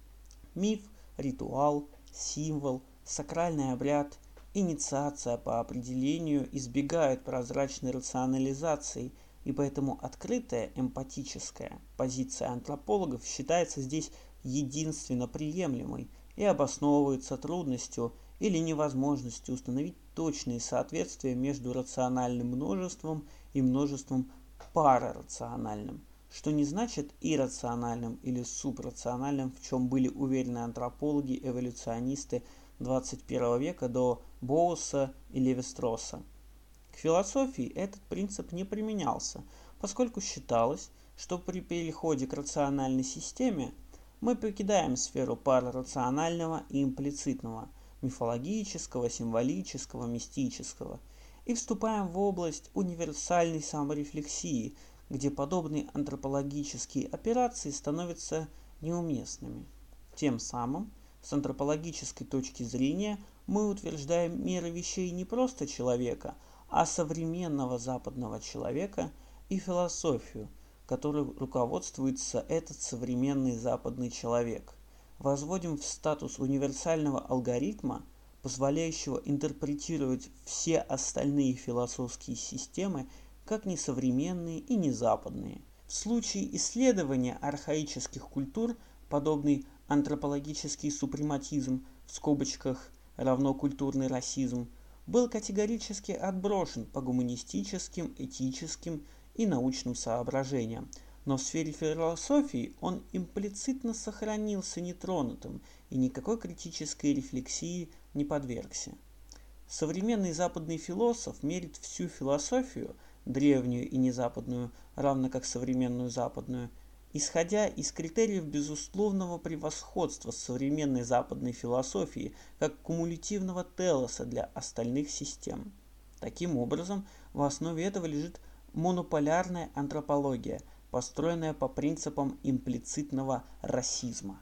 миф, ритуал, символ, сакральный обряд, инициация по определению избегают прозрачной рационализации, и поэтому открытая эмпатическая позиция антропологов считается здесь единственно приемлемой и обосновывается трудностью или невозможностью установить точные соответствия между рациональным множеством и множеством парарациональным, что не значит иррациональным или субрациональным, в чем были уверены антропологи-эволюционисты 21 века до Боуса и Левистроса. К философии этот принцип не применялся, поскольку считалось, что при переходе к рациональной системе мы покидаем сферу парарационального и имплицитного, мифологического, символического, мистического и вступаем в область универсальной саморефлексии, где подобные антропологические операции становятся неуместными. Тем самым, с антропологической точки зрения, мы утверждаем меры вещей не просто человека, а современного западного человека и философию, которой руководствуется этот современный западный человек. Возводим в статус универсального алгоритма, позволяющего интерпретировать все остальные философские системы как несовременные и незападные. В случае исследования архаических культур подобный антропологический супрематизм в скобочках равно культурный расизм был категорически отброшен по гуманистическим, этическим и научным соображениям, но в сфере философии он имплицитно сохранился нетронутым и никакой критической рефлексии не подвергся. Современный западный философ мерит всю философию, древнюю и незападную, равно как современную западную, исходя из критериев безусловного превосходства современной западной философии как кумулятивного телоса для остальных систем. Таким образом, в основе этого лежит монополярная антропология, построенная по принципам имплицитного расизма.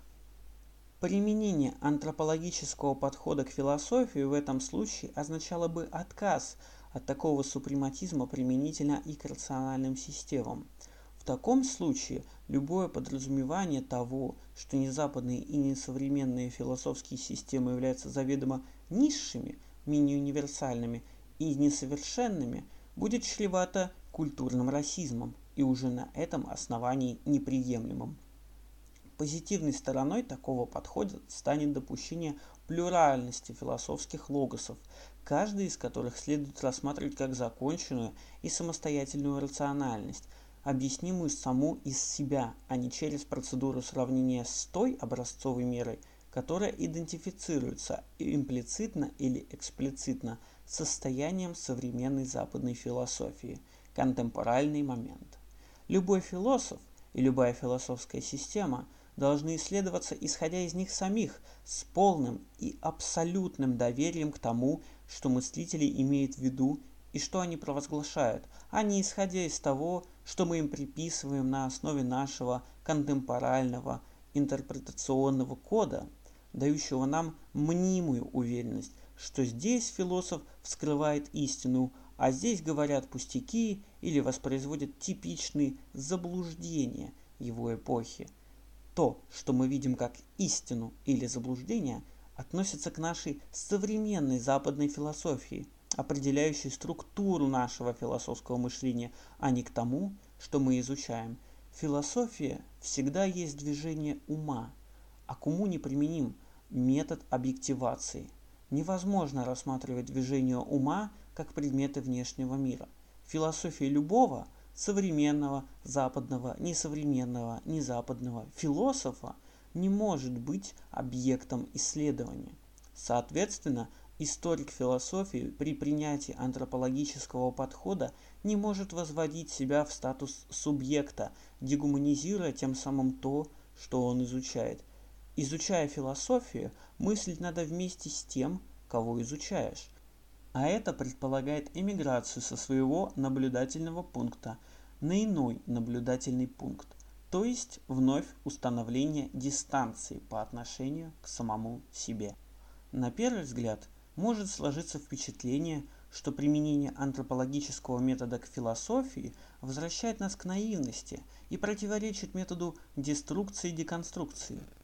Применение антропологического подхода к философии в этом случае означало бы отказ от такого супрематизма применительно и к рациональным системам. В таком случае любое подразумевание того, что незападные и несовременные философские системы являются заведомо низшими, менее универсальными и несовершенными, будет чревато культурным расизмом и уже на этом основании неприемлемым. Позитивной стороной такого подхода станет допущение плюральности философских логосов, каждый из которых следует рассматривать как законченную и самостоятельную рациональность, объяснимую саму из себя, а не через процедуру сравнения с той образцовой мерой, которая идентифицируется имплицитно или эксплицитно с состоянием современной западной философии, контемпоральный момент. Любой философ и любая философская система должны исследоваться, исходя из них самих, с полным и абсолютным доверием к тому, что мыслители имеют в виду и что они провозглашают, а не исходя из того, что мы им приписываем на основе нашего контемпорального интерпретационного кода, дающего нам мнимую уверенность, что здесь философ вскрывает истину, а здесь говорят пустяки или воспроизводят типичные заблуждения его эпохи. То, что мы видим как истину или заблуждение, относится к нашей современной западной философии, определяющей структуру нашего философского мышления, а не к тому, что мы изучаем. Философия всегда есть движение ума, а к уму неприменим метод объективации. Невозможно рассматривать движение ума как предметы внешнего мира. Философия любого современного, западного, несовременного, незападного философа не может быть объектом исследования. Соответственно, историк философии при принятии антропологического подхода не может возводить себя в статус субъекта, дегуманизируя тем самым то, что он изучает. Изучая философию, мыслить надо вместе с тем, кого изучаешь. А это предполагает эмиграцию со своего наблюдательного пункта на иной наблюдательный пункт, то есть вновь установление дистанции по отношению к самому себе. На первый взгляд может сложиться впечатление, что применение антропологического метода к философии возвращает нас к наивности и противоречит методу деструкции и деконструкции.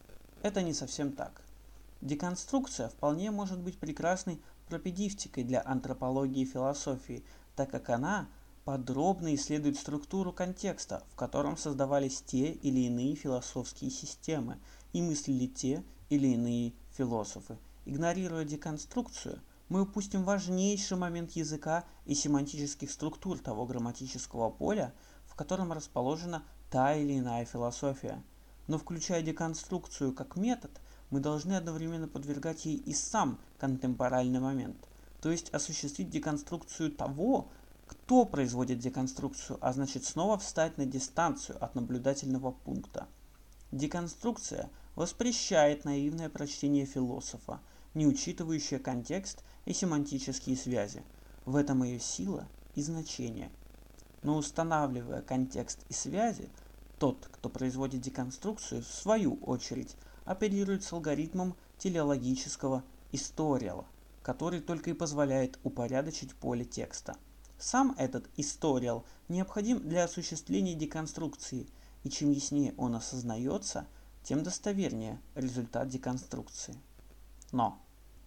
это не совсем так. Деконструкция вполне может быть прекрасной пропедевтикой для антропологии и философии, так как она подробно исследует структуру контекста, в котором создавались те или иные философские системы и мыслили те или иные философы. Игнорируя деконструкцию, мы упустим важнейший момент языка и семантических структур того грамматического поля, в котором расположена та или иная философия. Но включая деконструкцию как метод, мы должны одновременно подвергать ей и сам контемпоральный момент, то есть осуществить деконструкцию того, кто производит деконструкцию, а значит снова встать на дистанцию от наблюдательного пункта. Деконструкция воспрещает наивное прочтение философа, не учитывающее контекст и семантические связи. В этом ее сила и значение. Но устанавливая контекст и связи, тот, кто производит деконструкцию, в свою очередь, оперирует с алгоритмом телеологического историала, который только и позволяет упорядочить поле текста. Сам этот историал необходим для осуществления деконструкции, и чем яснее он осознается, тем достовернее результат деконструкции. Но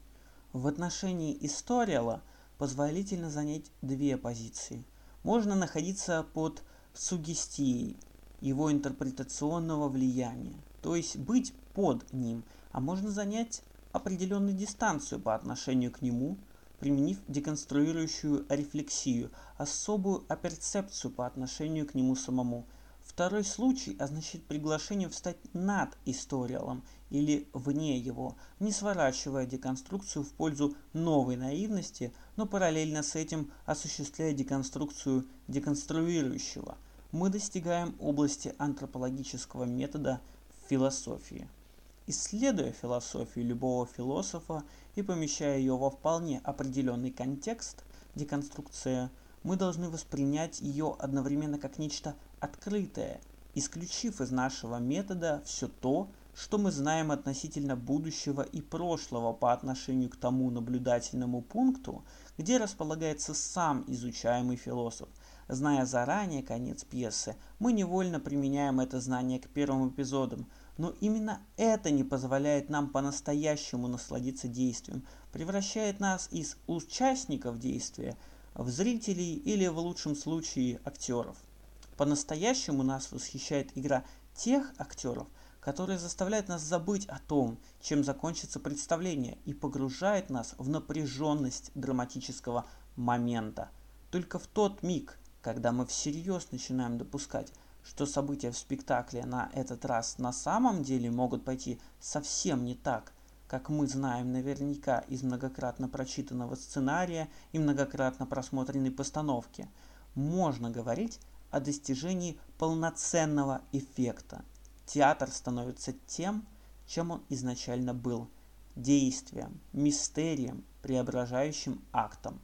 в отношении историала позволительно занять две позиции. Можно находиться под суггестией его интерпретационного влияния, то есть быть под ним, а можно занять определенную дистанцию по отношению к нему, применив деконструирующую рефлексию, особую аперцепцию по отношению к нему самому. Второй случай означает приглашение встать над историалом или вне его, не сворачивая деконструкцию в пользу новой наивности, но параллельно с этим осуществляя деконструкцию деконструирующего. Мы достигаем области антропологического метода в философии. Исследуя философию любого философа и помещая ее во вполне определенный контекст, деконструкция, мы должны воспринять ее одновременно как нечто открытое, исключив из нашего метода все то, что мы знаем относительно будущего и прошлого по отношению к тому наблюдательному пункту, где располагается сам изучаемый философ. Зная заранее конец пьесы, мы невольно применяем это знание к первым эпизодам, но именно это не позволяет нам по-настоящему насладиться действием, превращает нас из участников действия в зрителей или, в лучшем случае, актеров. По-настоящему нас восхищает игра тех актеров, которые заставляют нас забыть о том, чем закончится представление, и погружает нас в напряженность драматического момента. Только в тот миг, когда мы всерьез начинаем допускать, что события в спектакле на этот раз на самом деле могут пойти совсем не так, как мы знаем наверняка из многократно прочитанного сценария и многократно просмотренной постановки, можно говорить о достижении полноценного эффекта. Театр становится тем, чем он изначально был – действием, мистерием, преображающим актом.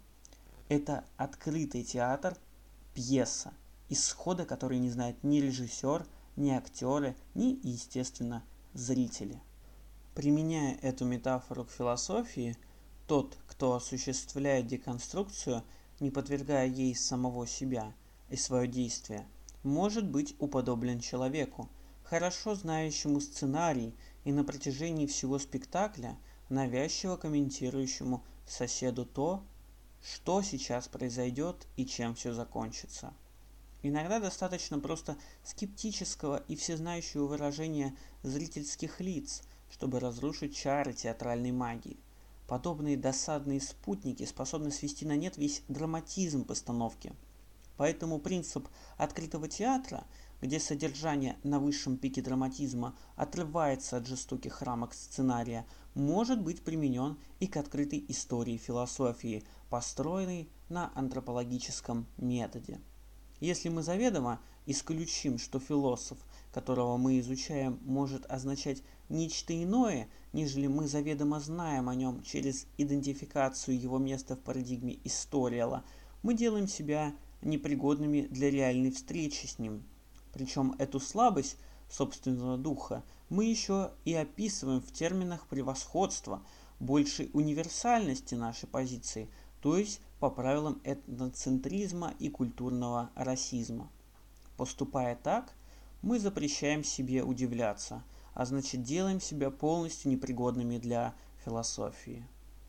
Это открытый театр, пьеса, исхода которой не знает ни режиссер, ни актеры, ни, естественно, зрители. Применяя эту метафору к философии, тот, кто осуществляет деконструкцию, не подвергая ей самого себя и свое действие, может быть уподоблен человеку, хорошо знающему сценарий и на протяжении всего спектакля навязчиво комментирующему соседу то, что сейчас произойдет и чем все закончится. Иногда достаточно просто скептического и всезнающего выражения зрительских лиц, чтобы разрушить чары театральной магии. Подобные досадные спутники способны свести на нет весь драматизм постановки. Поэтому принцип открытого театра, где содержание на высшем пике драматизма отрывается от жестоких рамок сценария, может быть применен и к открытой истории философии, построенной на антропологическом методе. Если мы заведомо исключим, что философ, которого мы изучаем, может означать нечто иное, нежели мы заведомо знаем о нем через идентификацию его места в парадигме историала, мы делаем себя непригодными для реальной встречи с ним. Причем эту слабость собственного духа мы еще и описываем в терминах превосходства, большей универсальности нашей позиции, то есть по правилам этноцентризма и культурного расизма. Поступая так, мы запрещаем себе удивляться, а значит делаем себя полностью непригодными для философии.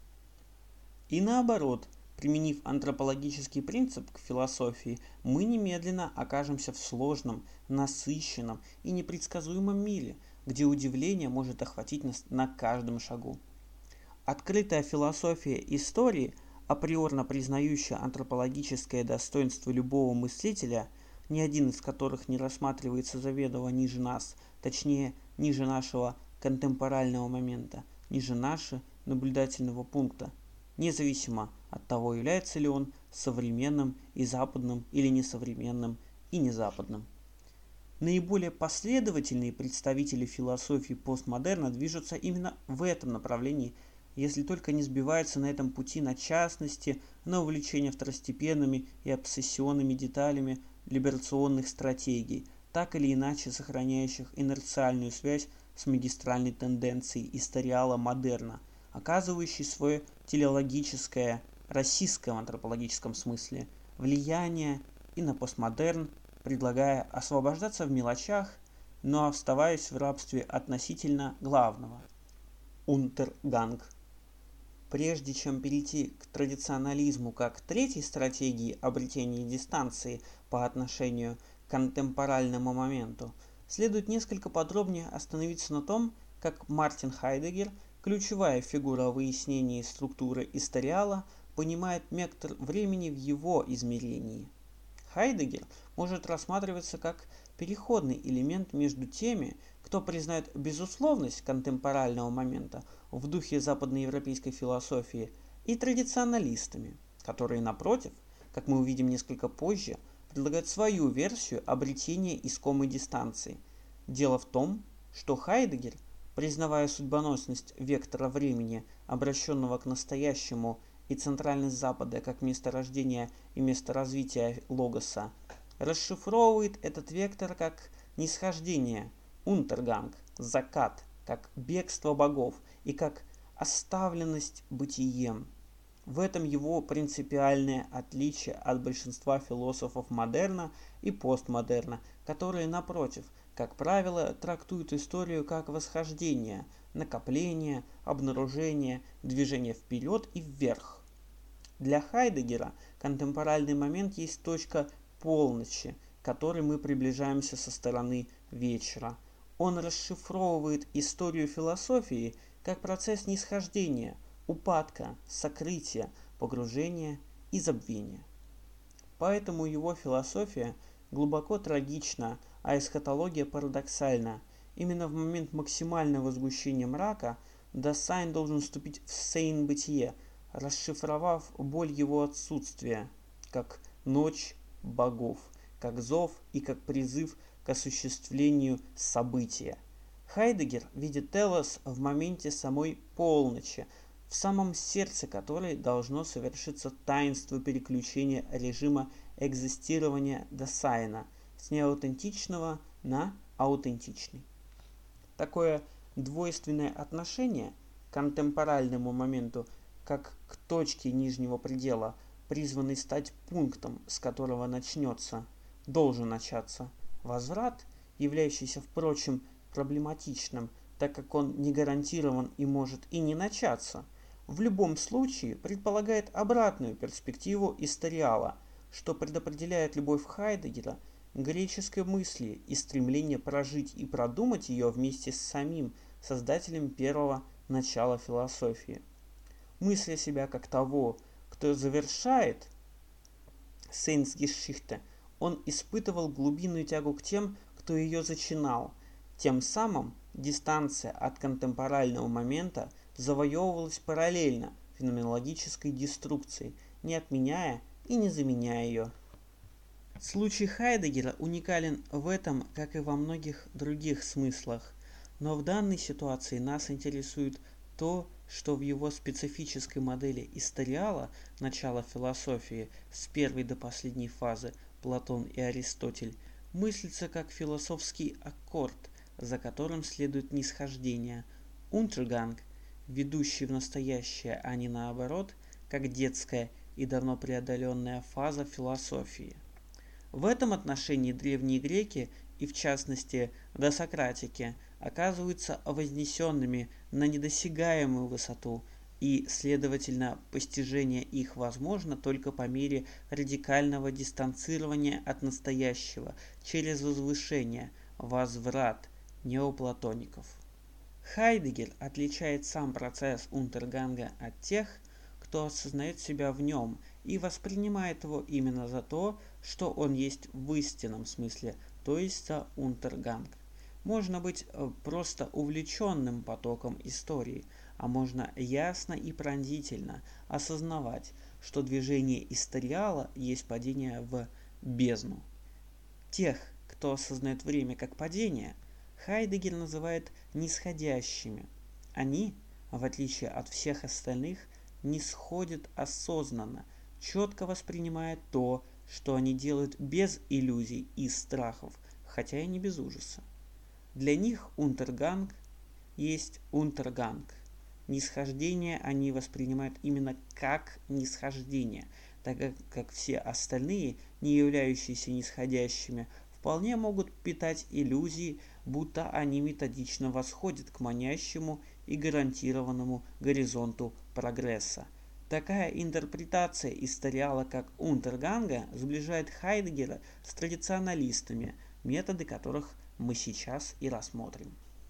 И наоборот, применив антропологический принцип к философии, мы немедленно окажемся в сложном, насыщенном и непредсказуемом мире, где удивление может охватить нас на каждом шагу. Открытая философия истории, априорно признающая антропологическое достоинство любого мыслителя, ни один из которых не рассматривается заведомо ниже нас, точнее, ниже нашего контемпорального момента, ниже нашего наблюдательного пункта, независимо от того, является ли он современным и западным или несовременным и незападным. Наиболее последовательные представители философии постмодерна движутся именно в этом направлении, если только не сбиваются на этом пути на частности, на увлечение второстепенными и обсессионными деталями либерационных стратегий, так или иначе сохраняющих инерциальную связь с магистральной тенденцией историала модерна, оказывающей свое телеологическое, российское в антропологическом смысле, влияние и на постмодерн, предлагая освобождаться в мелочах, но оставаясь в рабстве относительно главного – Унтерганг. Прежде чем перейти к традиционализму как третьей стратегии обретения дистанции по отношению к контемпоральному моменту, следует несколько подробнее остановиться на том, как Мартин Хайдеггер, ключевая фигура выяснения структуры историала, понимает вектор времени в его измерении. Хайдеггер может рассматриваться как переходный элемент между теми, кто признает безусловность контемпорального момента в духе западноевропейской философии, и традиционалистами, которые, напротив, как мы увидим несколько позже, предлагают свою версию обретения искомой дистанции. Дело в том, что Хайдеггер, признавая судьбоносность вектора времени, обращенного к настоящему, и центральность Запада как место рождения и место развития логоса, расшифровывает этот вектор как нисхождение, Унтерганг, закат, как бегство богов и как оставленность бытием. В этом его принципиальное отличие от большинства философов модерна и постмодерна, которые, напротив, как правило, трактуют историю как восхождение, накопление, обнаружение, движение вперед и вверх. Для Хайдеггера контемпоральный момент есть точка полночи, к которой мы приближаемся со стороны вечера. Он расшифровывает историю философии как процесс нисхождения, упадка, сокрытия, погружения и забвения. Поэтому его философия глубоко трагична, а эсхатология парадоксальна. Именно в момент максимального сгущения мрака Дассайн должен вступить в сейн-бытие, расшифровав боль его отсутствия, как ночь богов, как зов и как призыв к осуществлению события. Хайдеггер видит телос в моменте самой полночи, в самом сердце которой должно совершиться таинство переключения режима экзистирования Дассайна с неаутентичного на аутентичный. Такое двойственное отношение к контемпоральному моменту, как к точке нижнего предела, призванной стать пунктом, с которого должен начаться возврат, являющийся, впрочем, проблематичным, так как он не гарантирован и может и не начаться, в любом случае предполагает обратную перспективу историала, что предопределяет любовь Хайдеггера к греческой мысли и стремление прожить и продумать ее вместе с самим создателем первого начала философии. Мысля себя как того, кто завершает Сейнсгешихте, он испытывал глубинную тягу к тем, кто ее зачинал. Тем самым дистанция от контемпорального момента завоевывалась параллельно феноменологической деструкцией, не отменяя и не заменяя ее. Случай Хайдеггера уникален в этом, как и во многих других смыслах, но в данной ситуации нас интересует то, что в его специфической модели историала начала философии с первой до последней фазы Платон и Аристотель мыслится как философский аккорд, за которым следует нисхождение, Унтерганг, ведущий в настоящее, а не наоборот, как детская и давно преодоленная фаза философии. В этом отношении древние греки, и в частности досократики, оказываются вознесенными на недосягаемую высоту, и, следовательно, постижение их возможно только по мере радикального дистанцирования от настоящего через возвышение, возврат неоплатоников. Хайдеггер отличает сам процесс Унтерганга от тех, кто осознает себя в нем и воспринимает его именно за то, что он есть в истинном смысле, то есть за Унтерганг. Можно быть просто увлеченным потоком истории, а можно ясно и пронзительно осознавать, что движение историала есть падение в бездну. Тех, кто осознает время как падение, Хайдеггер называет нисходящими. Они, в отличие от всех остальных, не сходят осознанно, четко воспринимая то, что они делают без иллюзий и страхов, хотя и не без ужаса. Для них Унтерганг есть Унтерганг. Нисхождение они воспринимают именно как нисхождение, так как все остальные, не являющиеся нисходящими, вполне могут питать иллюзии, будто они методично восходят к манящему и гарантированному горизонту прогресса. Такая интерпретация историала как Унтерганга сближает Хайдеггера с традиционалистами, методы которых мы сейчас и рассмотрим.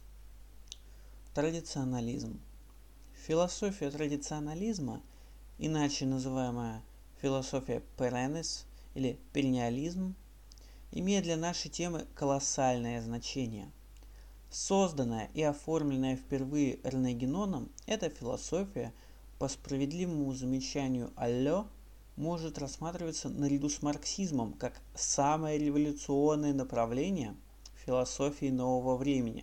Традиционализм. Философия традиционализма, иначе называемая философия перенес или перениализм, имеет для нашей темы колоссальное значение. Созданная и оформленная впервые Рене Геноном, эта философия, по справедливому замечанию Аллё, может рассматриваться наряду с марксизмом как самое революционное направление философии нового времени.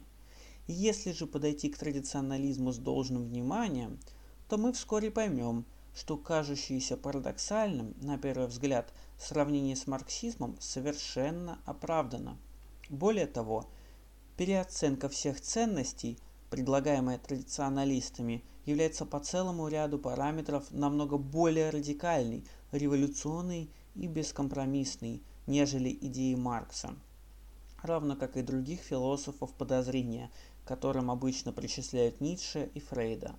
Если же подойти к традиционализму с должным вниманием, то мы вскоре поймем, что кажущееся парадоксальным, на первый взгляд, сравнение с марксизмом совершенно оправдано. Более того, переоценка всех ценностей, предлагаемая традиционалистами, является по целому ряду параметров намного более радикальной, революционной и бескомпромиссной, нежели идеи Маркса, равно как и других философов подозрения, которым обычно причисляют Ницше и Фрейда.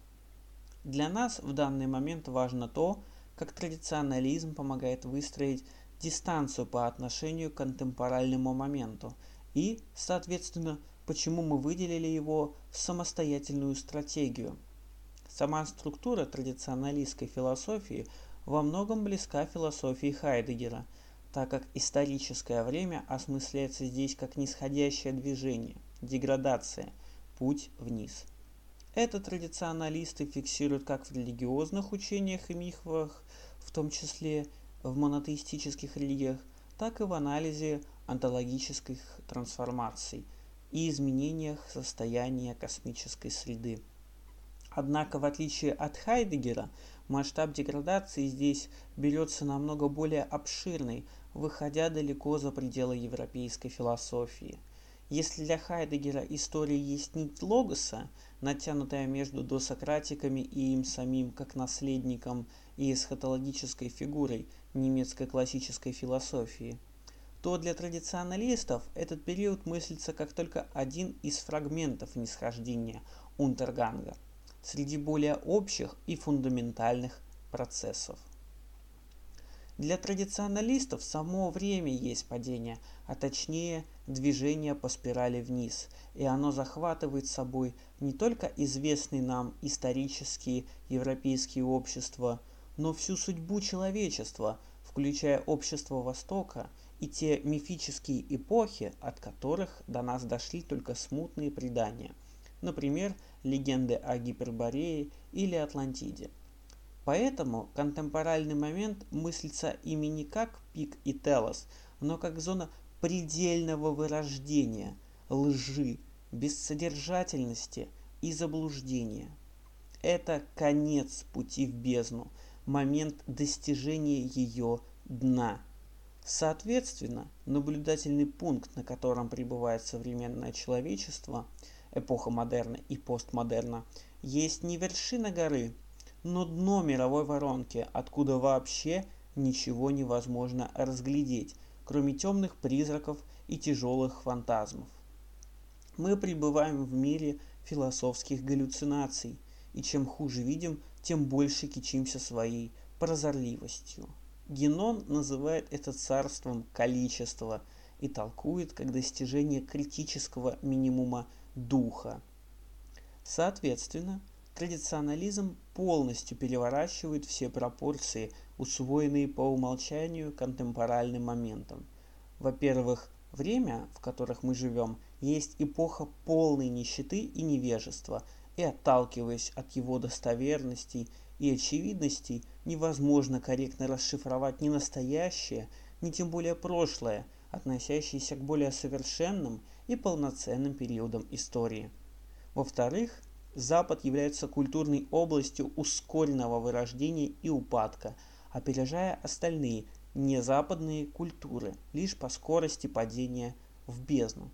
Для нас в данный момент важно то, как традиционализм помогает выстроить дистанцию по отношению к контемпоральному моменту и, соответственно, почему мы выделили его в самостоятельную стратегию. Сама структура традиционалистской философии во многом близка философии Хайдеггера, так как историческое время осмысляется здесь как нисходящее движение, деградация, путь вниз. Это традиционалисты фиксируют как в религиозных учениях и мифах, в том числе в монотеистических религиях, так и в анализе онтологических трансформаций и изменениях состояния космической среды. Однако, в отличие от Хайдеггера, масштаб деградации здесь берется намного более обширный, выходя далеко за пределы европейской философии. Если для Хайдеггера история есть нить логоса, натянутая между досократиками и им самим как наследником и эсхатологической фигурой немецкой классической философии, то для традиционалистов этот период мыслится как только один из фрагментов нисхождения Унтерганга среди более общих и фундаментальных процессов. Для традиционалистов само время есть падение, а точнее движение по спирали вниз, и оно захватывает собой не только известные нам исторические европейские общества, но всю судьбу человечества, включая общество Востока и те мифические эпохи, от которых до нас дошли только смутные предания, например, легенды о Гиперборее или Атлантиде. Поэтому контемпоральный момент мыслится ими не как пик и телос, но как зона предельного вырождения, лжи, бессодержательности и заблуждения. Это конец пути в бездну, момент достижения ее дна. Соответственно, наблюдательный пункт, на котором пребывает современное человечество, эпоха модерна и постмодерна, есть не вершина горы, но дно мировой воронки, откуда вообще ничего невозможно разглядеть, кроме темных призраков и тяжелых фантазмов. Мы пребываем в мире философских галлюцинаций, и чем хуже видим, тем больше кичимся своей прозорливостью. Генон называет это царством количества и толкует как достижение критического минимума духа. Соответственно, традиционализм полностью переворачивает все пропорции, усвоенные по умолчанию контемпоральным моментом. Во-первых, время, в которых мы живем, есть эпоха полной нищеты и невежества, и отталкиваясь от его достоверностей и очевидностей, невозможно корректно расшифровать ни настоящее, ни тем более прошлое, относящееся к более совершенным и полноценным периодам истории. Во-вторых, Запад является культурной областью ускоренного вырождения и упадка, опережая остальные незападные культуры лишь по скорости падения в бездну.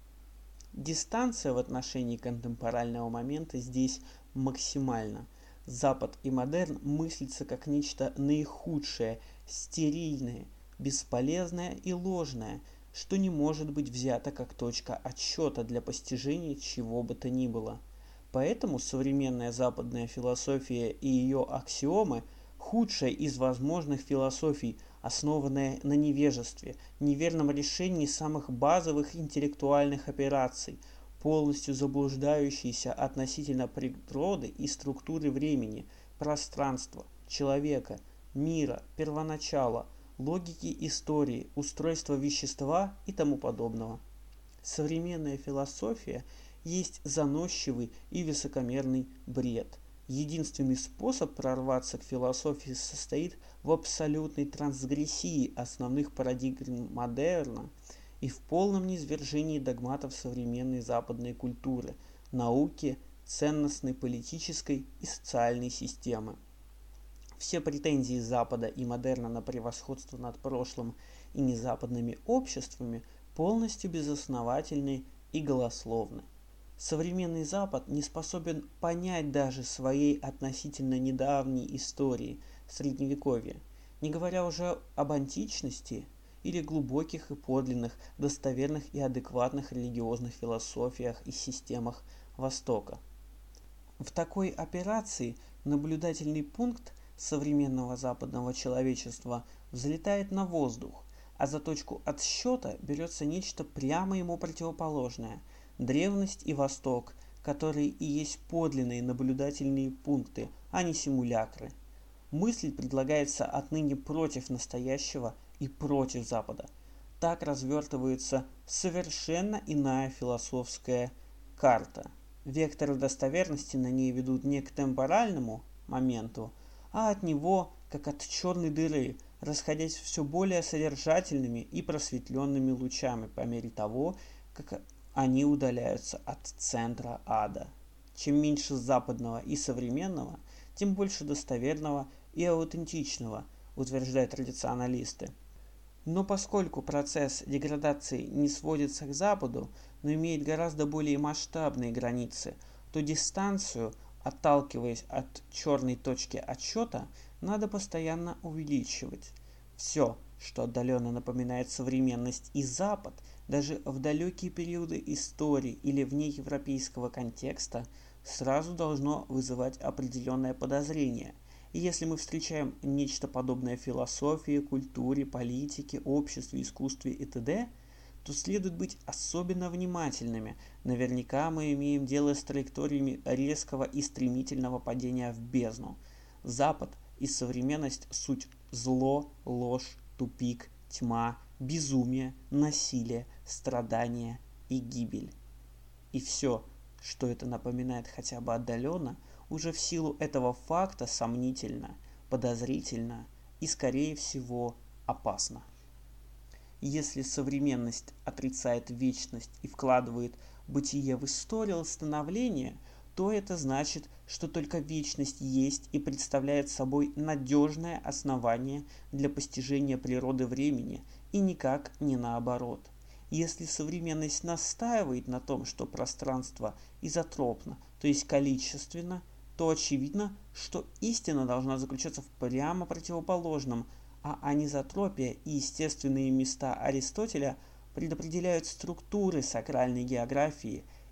Дистанция в отношении контемпорального момента здесь максимальна. Запад и модерн мыслятся как нечто наихудшее, стерильное, бесполезное и ложное, что не может быть взято как точка отсчета для постижения чего бы то ни было. Поэтому современная западная философия и ее аксиомы – худшая из возможных философий, основанная на невежестве, неверном решении самых базовых интеллектуальных операций, полностью заблуждающейся относительно природы и структуры времени, пространства, человека, мира, первоначала, логики истории, устройства вещества и тому подобного. Современная философия есть заносчивый и высокомерный бред. Единственный способ прорваться к философии состоит в абсолютной трансгрессии основных парадигм модерна и в полном низвержении догматов современной западной культуры, науки, ценностной, политической и социальной системы. Все претензии Запада и модерна на превосходство над прошлым и незападными обществами полностью безосновательны и голословны. Современный Запад не способен понять даже своей относительно недавней истории Средневековья, не говоря уже об античности или глубоких и подлинных, достоверных и адекватных религиозных философиях и системах Востока. В такой операции наблюдательный пункт современного западного человечества взлетает на воздух, а за точку отсчета берется нечто прямо ему противоположное – древность и Восток, которые и есть подлинные наблюдательные пункты, а не симулякры. Мысль предлагается отныне против настоящего и против Запада. Так развертывается совершенно иная философская карта. Векторы достоверности на ней ведут не к темпоральному моменту, а от него, как от черной дыры, расходясь все более содержательными и просветленными лучами по мере того, как они удаляются от центра ада. Чем меньше западного и современного, тем больше достоверного и аутентичного, утверждают традиционалисты. Но поскольку процесс деградации не сводится к Западу, но имеет гораздо более масштабные границы, то дистанцию, отталкиваясь от черной точки отсчета, надо постоянно увеличивать. Все, что отдаленно напоминает современность и Запад, даже в далекие периоды истории или вне европейского контекста, сразу должно вызывать определенное подозрение. И если мы встречаем нечто подобное в философии, культуре, политике, обществе, искусстве и т.д., то следует быть особенно внимательными. Наверняка мы имеем дело с траекториями резкого и стремительного падения в бездну. Запад и современность – суть зло, ложь, тупик, тьма, безумие, насилие, страдания и гибель. И все, что это напоминает хотя бы отдаленно, уже в силу этого факта сомнительно, подозрительно и, скорее всего, опасно. Если современность отрицает вечность и вкладывает бытие в историю становления, то это значит, что только вечность есть и представляет собой надежное основание для постижения природы времени, и никак не наоборот. Если современность настаивает на том, что пространство изотропно, то есть количественно, то очевидно, что истина должна заключаться в прямо противоположном, а анизотропия и естественные места Аристотеля предопределяют структуры сакральной географии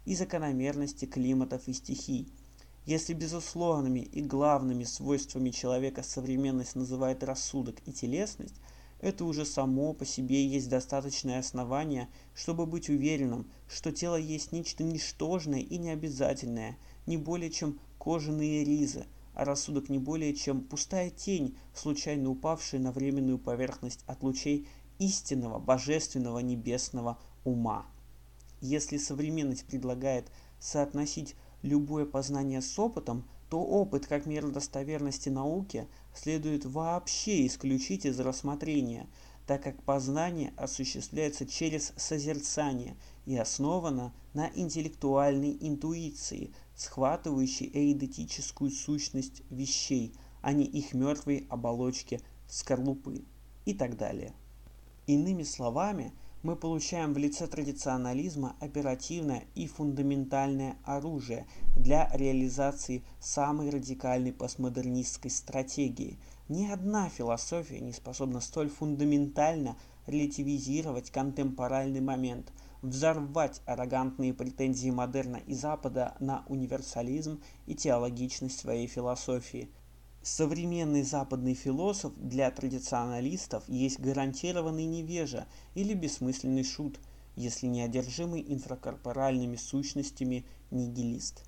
и закономерности климатов и стихий. Если безусловными и главными свойствами человека современность называет рассудок и телесность, это уже само по себе есть достаточное основание, чтобы быть уверенным, что тело есть нечто ничтожное и необязательное, не более чем кожаные ризы, а рассудок не более чем пустая тень, случайно упавшая на временную поверхность от лучей истинного, божественного, небесного ума. Если современность предлагает соотносить любое познание с опытом, то опыт, как мера достоверности науки, следует вообще исключить из рассмотрения, так как познание осуществляется через созерцание и основано на интеллектуальной интуиции, схватывающей эйдетическую сущность вещей, а не их мертвой оболочки скорлупы и так далее. Иными словами, мы получаем в лице традиционализма оперативное и фундаментальное оружие для реализации самой радикальной постмодернистской стратегии. Ни одна философия не способна столь фундаментально релятивизировать контемпоральный момент, взорвать аррогантные претензии модерна и Запада на универсализм и теологичность своей философии. Современный западный философ для традиционалистов есть гарантированный невежа или бессмысленный шут, если не одержимый инфракорпоральными сущностями нигилист.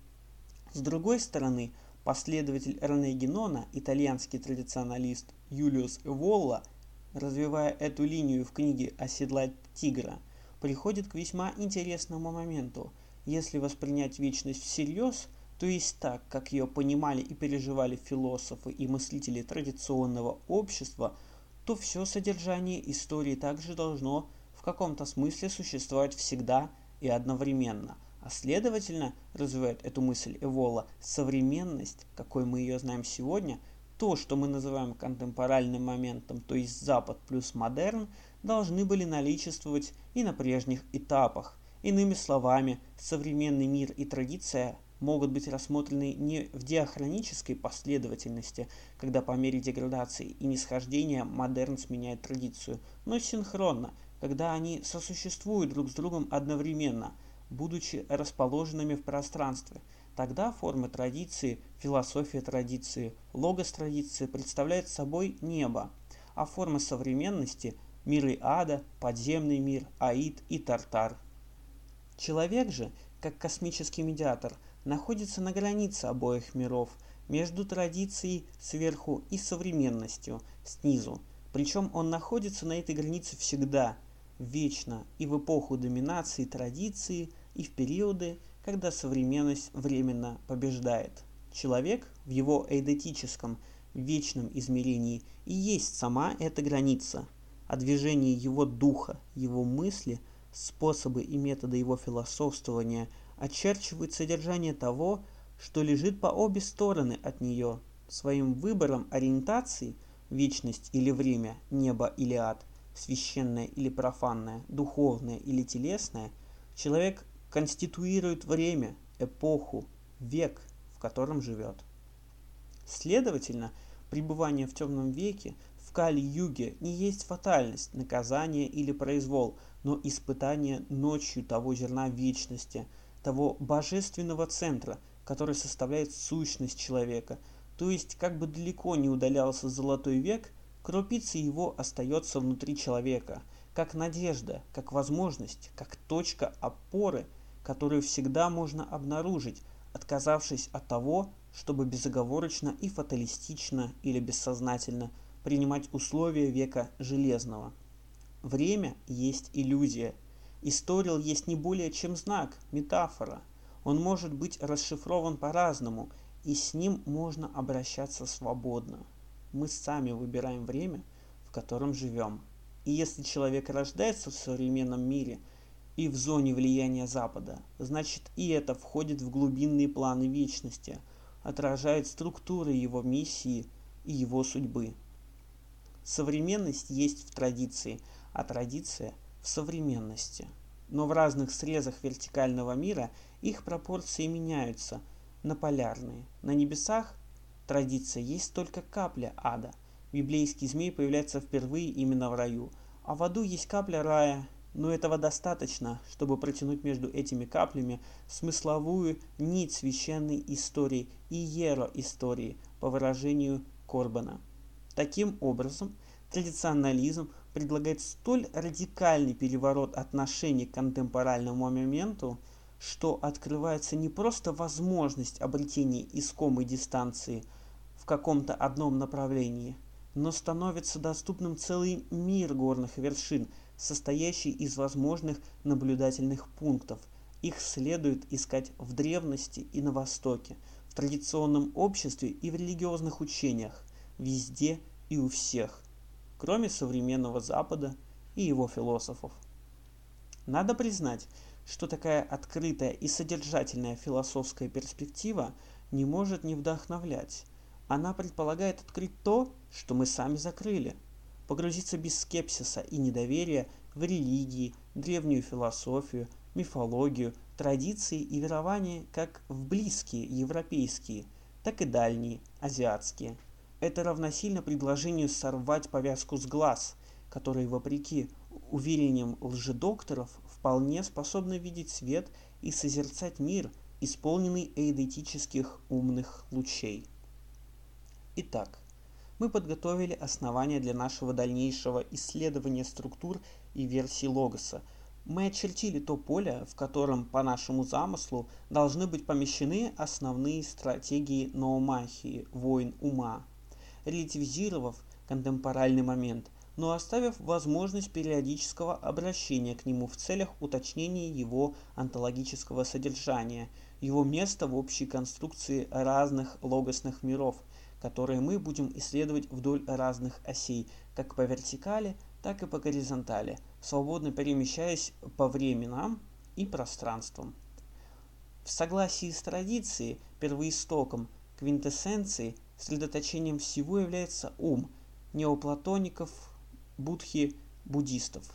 С другой стороны, последователь Рене Генона, итальянский традиционалист Юлиус Эволла, развивая эту линию в книге «Оседлать тигра», приходит к весьма интересному моменту. Если воспринять вечность всерьез, то есть так, как ее понимали и переживали философы и мыслители традиционного общества, то все содержание истории также должно в каком-то смысле существовать всегда и одновременно. А следовательно, развивает эту мысль Эволла, современность, какой мы ее знаем сегодня, то, что мы называем контемпоральным моментом, то есть Запад плюс модерн, должны были наличествовать и на прежних этапах. Иными словами, современный мир и традиция могут быть рассмотрены не в диахронической последовательности, когда по мере деградации и нисхождения модерн сменяет традицию, но синхронно, когда они сосуществуют друг с другом одновременно, будучи расположенными в пространстве. Тогда формы традиции, философия традиции, логос традиции представляют собой небо, а формы современности – миры ада, подземный мир, аид и тартар. Человек же, как космический медиатор, находится на границе обоих миров, между традицией сверху и современностью снизу. Причем он находится на этой границе всегда, вечно, и в эпоху доминации традиции, и в периоды, когда современность временно побеждает. Человек в его эйдетическом, вечном измерении и есть сама эта граница, а движение его духа, его мысли, способы и методы его философствования очерчивают содержание того, что лежит по обе стороны от нее. Своим выбором ориентации, вечность или время, небо или ад, священное или профанное, духовное или телесное, человек конституирует время, эпоху, век, в котором живет. Следовательно, пребывание в темном веке, в Кали-юге, не есть фатальность, наказание или произвол, но испытание ночью того зерна вечности, того божественного центра, который составляет сущность человека. То есть, как бы далеко не удалялся золотой век, крупица его остается внутри человека, как надежда, как возможность, как точка опоры, которую всегда можно обнаружить, отказавшись от того, чтобы безоговорочно и фаталистично или бессознательно принимать условия века железного. Время есть иллюзия. Историл есть не более чем знак, метафора. Он может быть расшифрован по-разному, и с ним можно обращаться свободно. Мы сами выбираем время, в котором живем. И если человек рождается в современном мире и в зоне влияния Запада, значит и это входит в глубинные планы вечности, отражает структуры его миссии и его судьбы. Современность есть в традиции, а традиция в современности. Но в разных срезах вертикального мира их пропорции меняются на полярные. На небесах традиция есть только капля ада. Библейский змей появляется впервые именно в раю, а в аду есть капля рая, Но этого достаточно, чтобы протянуть между этими каплями смысловую нить священной истории и иероистории, по выражению Корбана. Таким образом, традиционализм предлагает столь радикальный переворот отношений к контемпоральному моменту, что открывается не просто возможность обретения искомой дистанции в каком-то одном направлении, но становится доступным целый мир горных вершин, состоящий из возможных наблюдательных пунктов. Их следует искать в древности и на Востоке, в традиционном обществе и в религиозных учениях, везде и у всех, кроме современного Запада и его философов. Надо признать, что такая открытая и содержательная философская перспектива не может не вдохновлять. Она предполагает открыть то, что мы сами закрыли, погрузиться без скепсиса и недоверия в религии, древнюю философию, мифологию, традиции и верования как в близкие европейские, так и дальние азиатские. Это равносильно предложению сорвать повязку с глаз, которые, вопреки уверениям лжедокторов, вполне способны видеть свет и созерцать мир, исполненный эйдетических умных лучей. Итак, мы подготовили основания для нашего дальнейшего исследования структур и версий логоса. Мы очертили то поле, в котором, по нашему замыслу, должны быть помещены основные стратегии ноомахии, войн ума, релятивизировав контемпоральный момент, но оставив возможность периодического обращения к нему в целях уточнения его онтологического содержания, его места в общей конструкции разных логосных миров, которые мы будем исследовать вдоль разных осей, как по вертикали, так и по горизонтали, свободно перемещаясь по временам и пространствам. В согласии с традицией, первоистоком, квинтэссенцией, средоточением всего является ум неоплатоников, будхи, буддистов.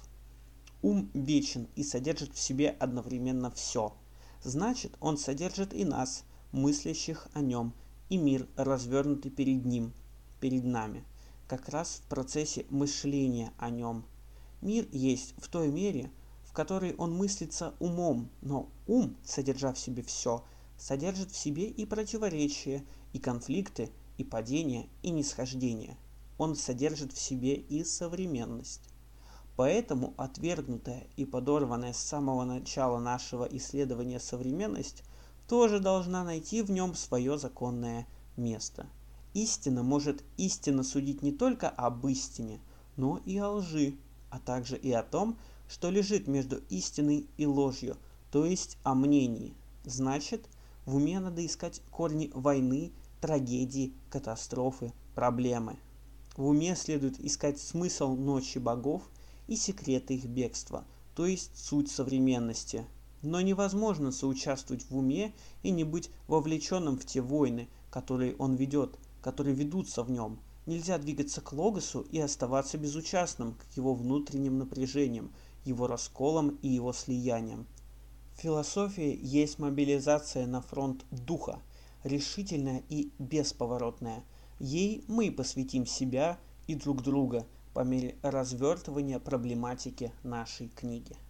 Ум вечен и содержит в себе одновременно все. Значит, он содержит и нас, мыслящих о нем, и мир, развернутый перед ним, перед нами, как раз в процессе мышления о нем. Мир есть в той мере, в которой он мыслится умом, но ум, содержа в себе все, содержит в себе и противоречия, и конфликты, и падения, и нисхождения. Он содержит в себе и современность. Поэтому отвергнутая и подорванная с самого начала нашего исследования современность тоже должна найти в нем свое законное место. Истина может истинно судить не только об истине, но и о лжи, а также и о том, что лежит между истиной и ложью, то есть о мнении. Значит, в уме надо искать корни войны, трагедии, катастрофы, проблемы. В уме следует искать смысл ночи богов и секреты их бегства, то есть суть современности. Но невозможно соучаствовать в уме и не быть вовлеченным в те войны, которые он ведет, которые ведутся в нем. Нельзя двигаться к логосу и оставаться безучастным к его внутренним напряжениям, его расколам и его слияниям. Философия есть мобилизация на фронт духа, решительная и бесповоротная. Ей мы посвятим себя и друг друга по мере развертывания проблематики нашей книги.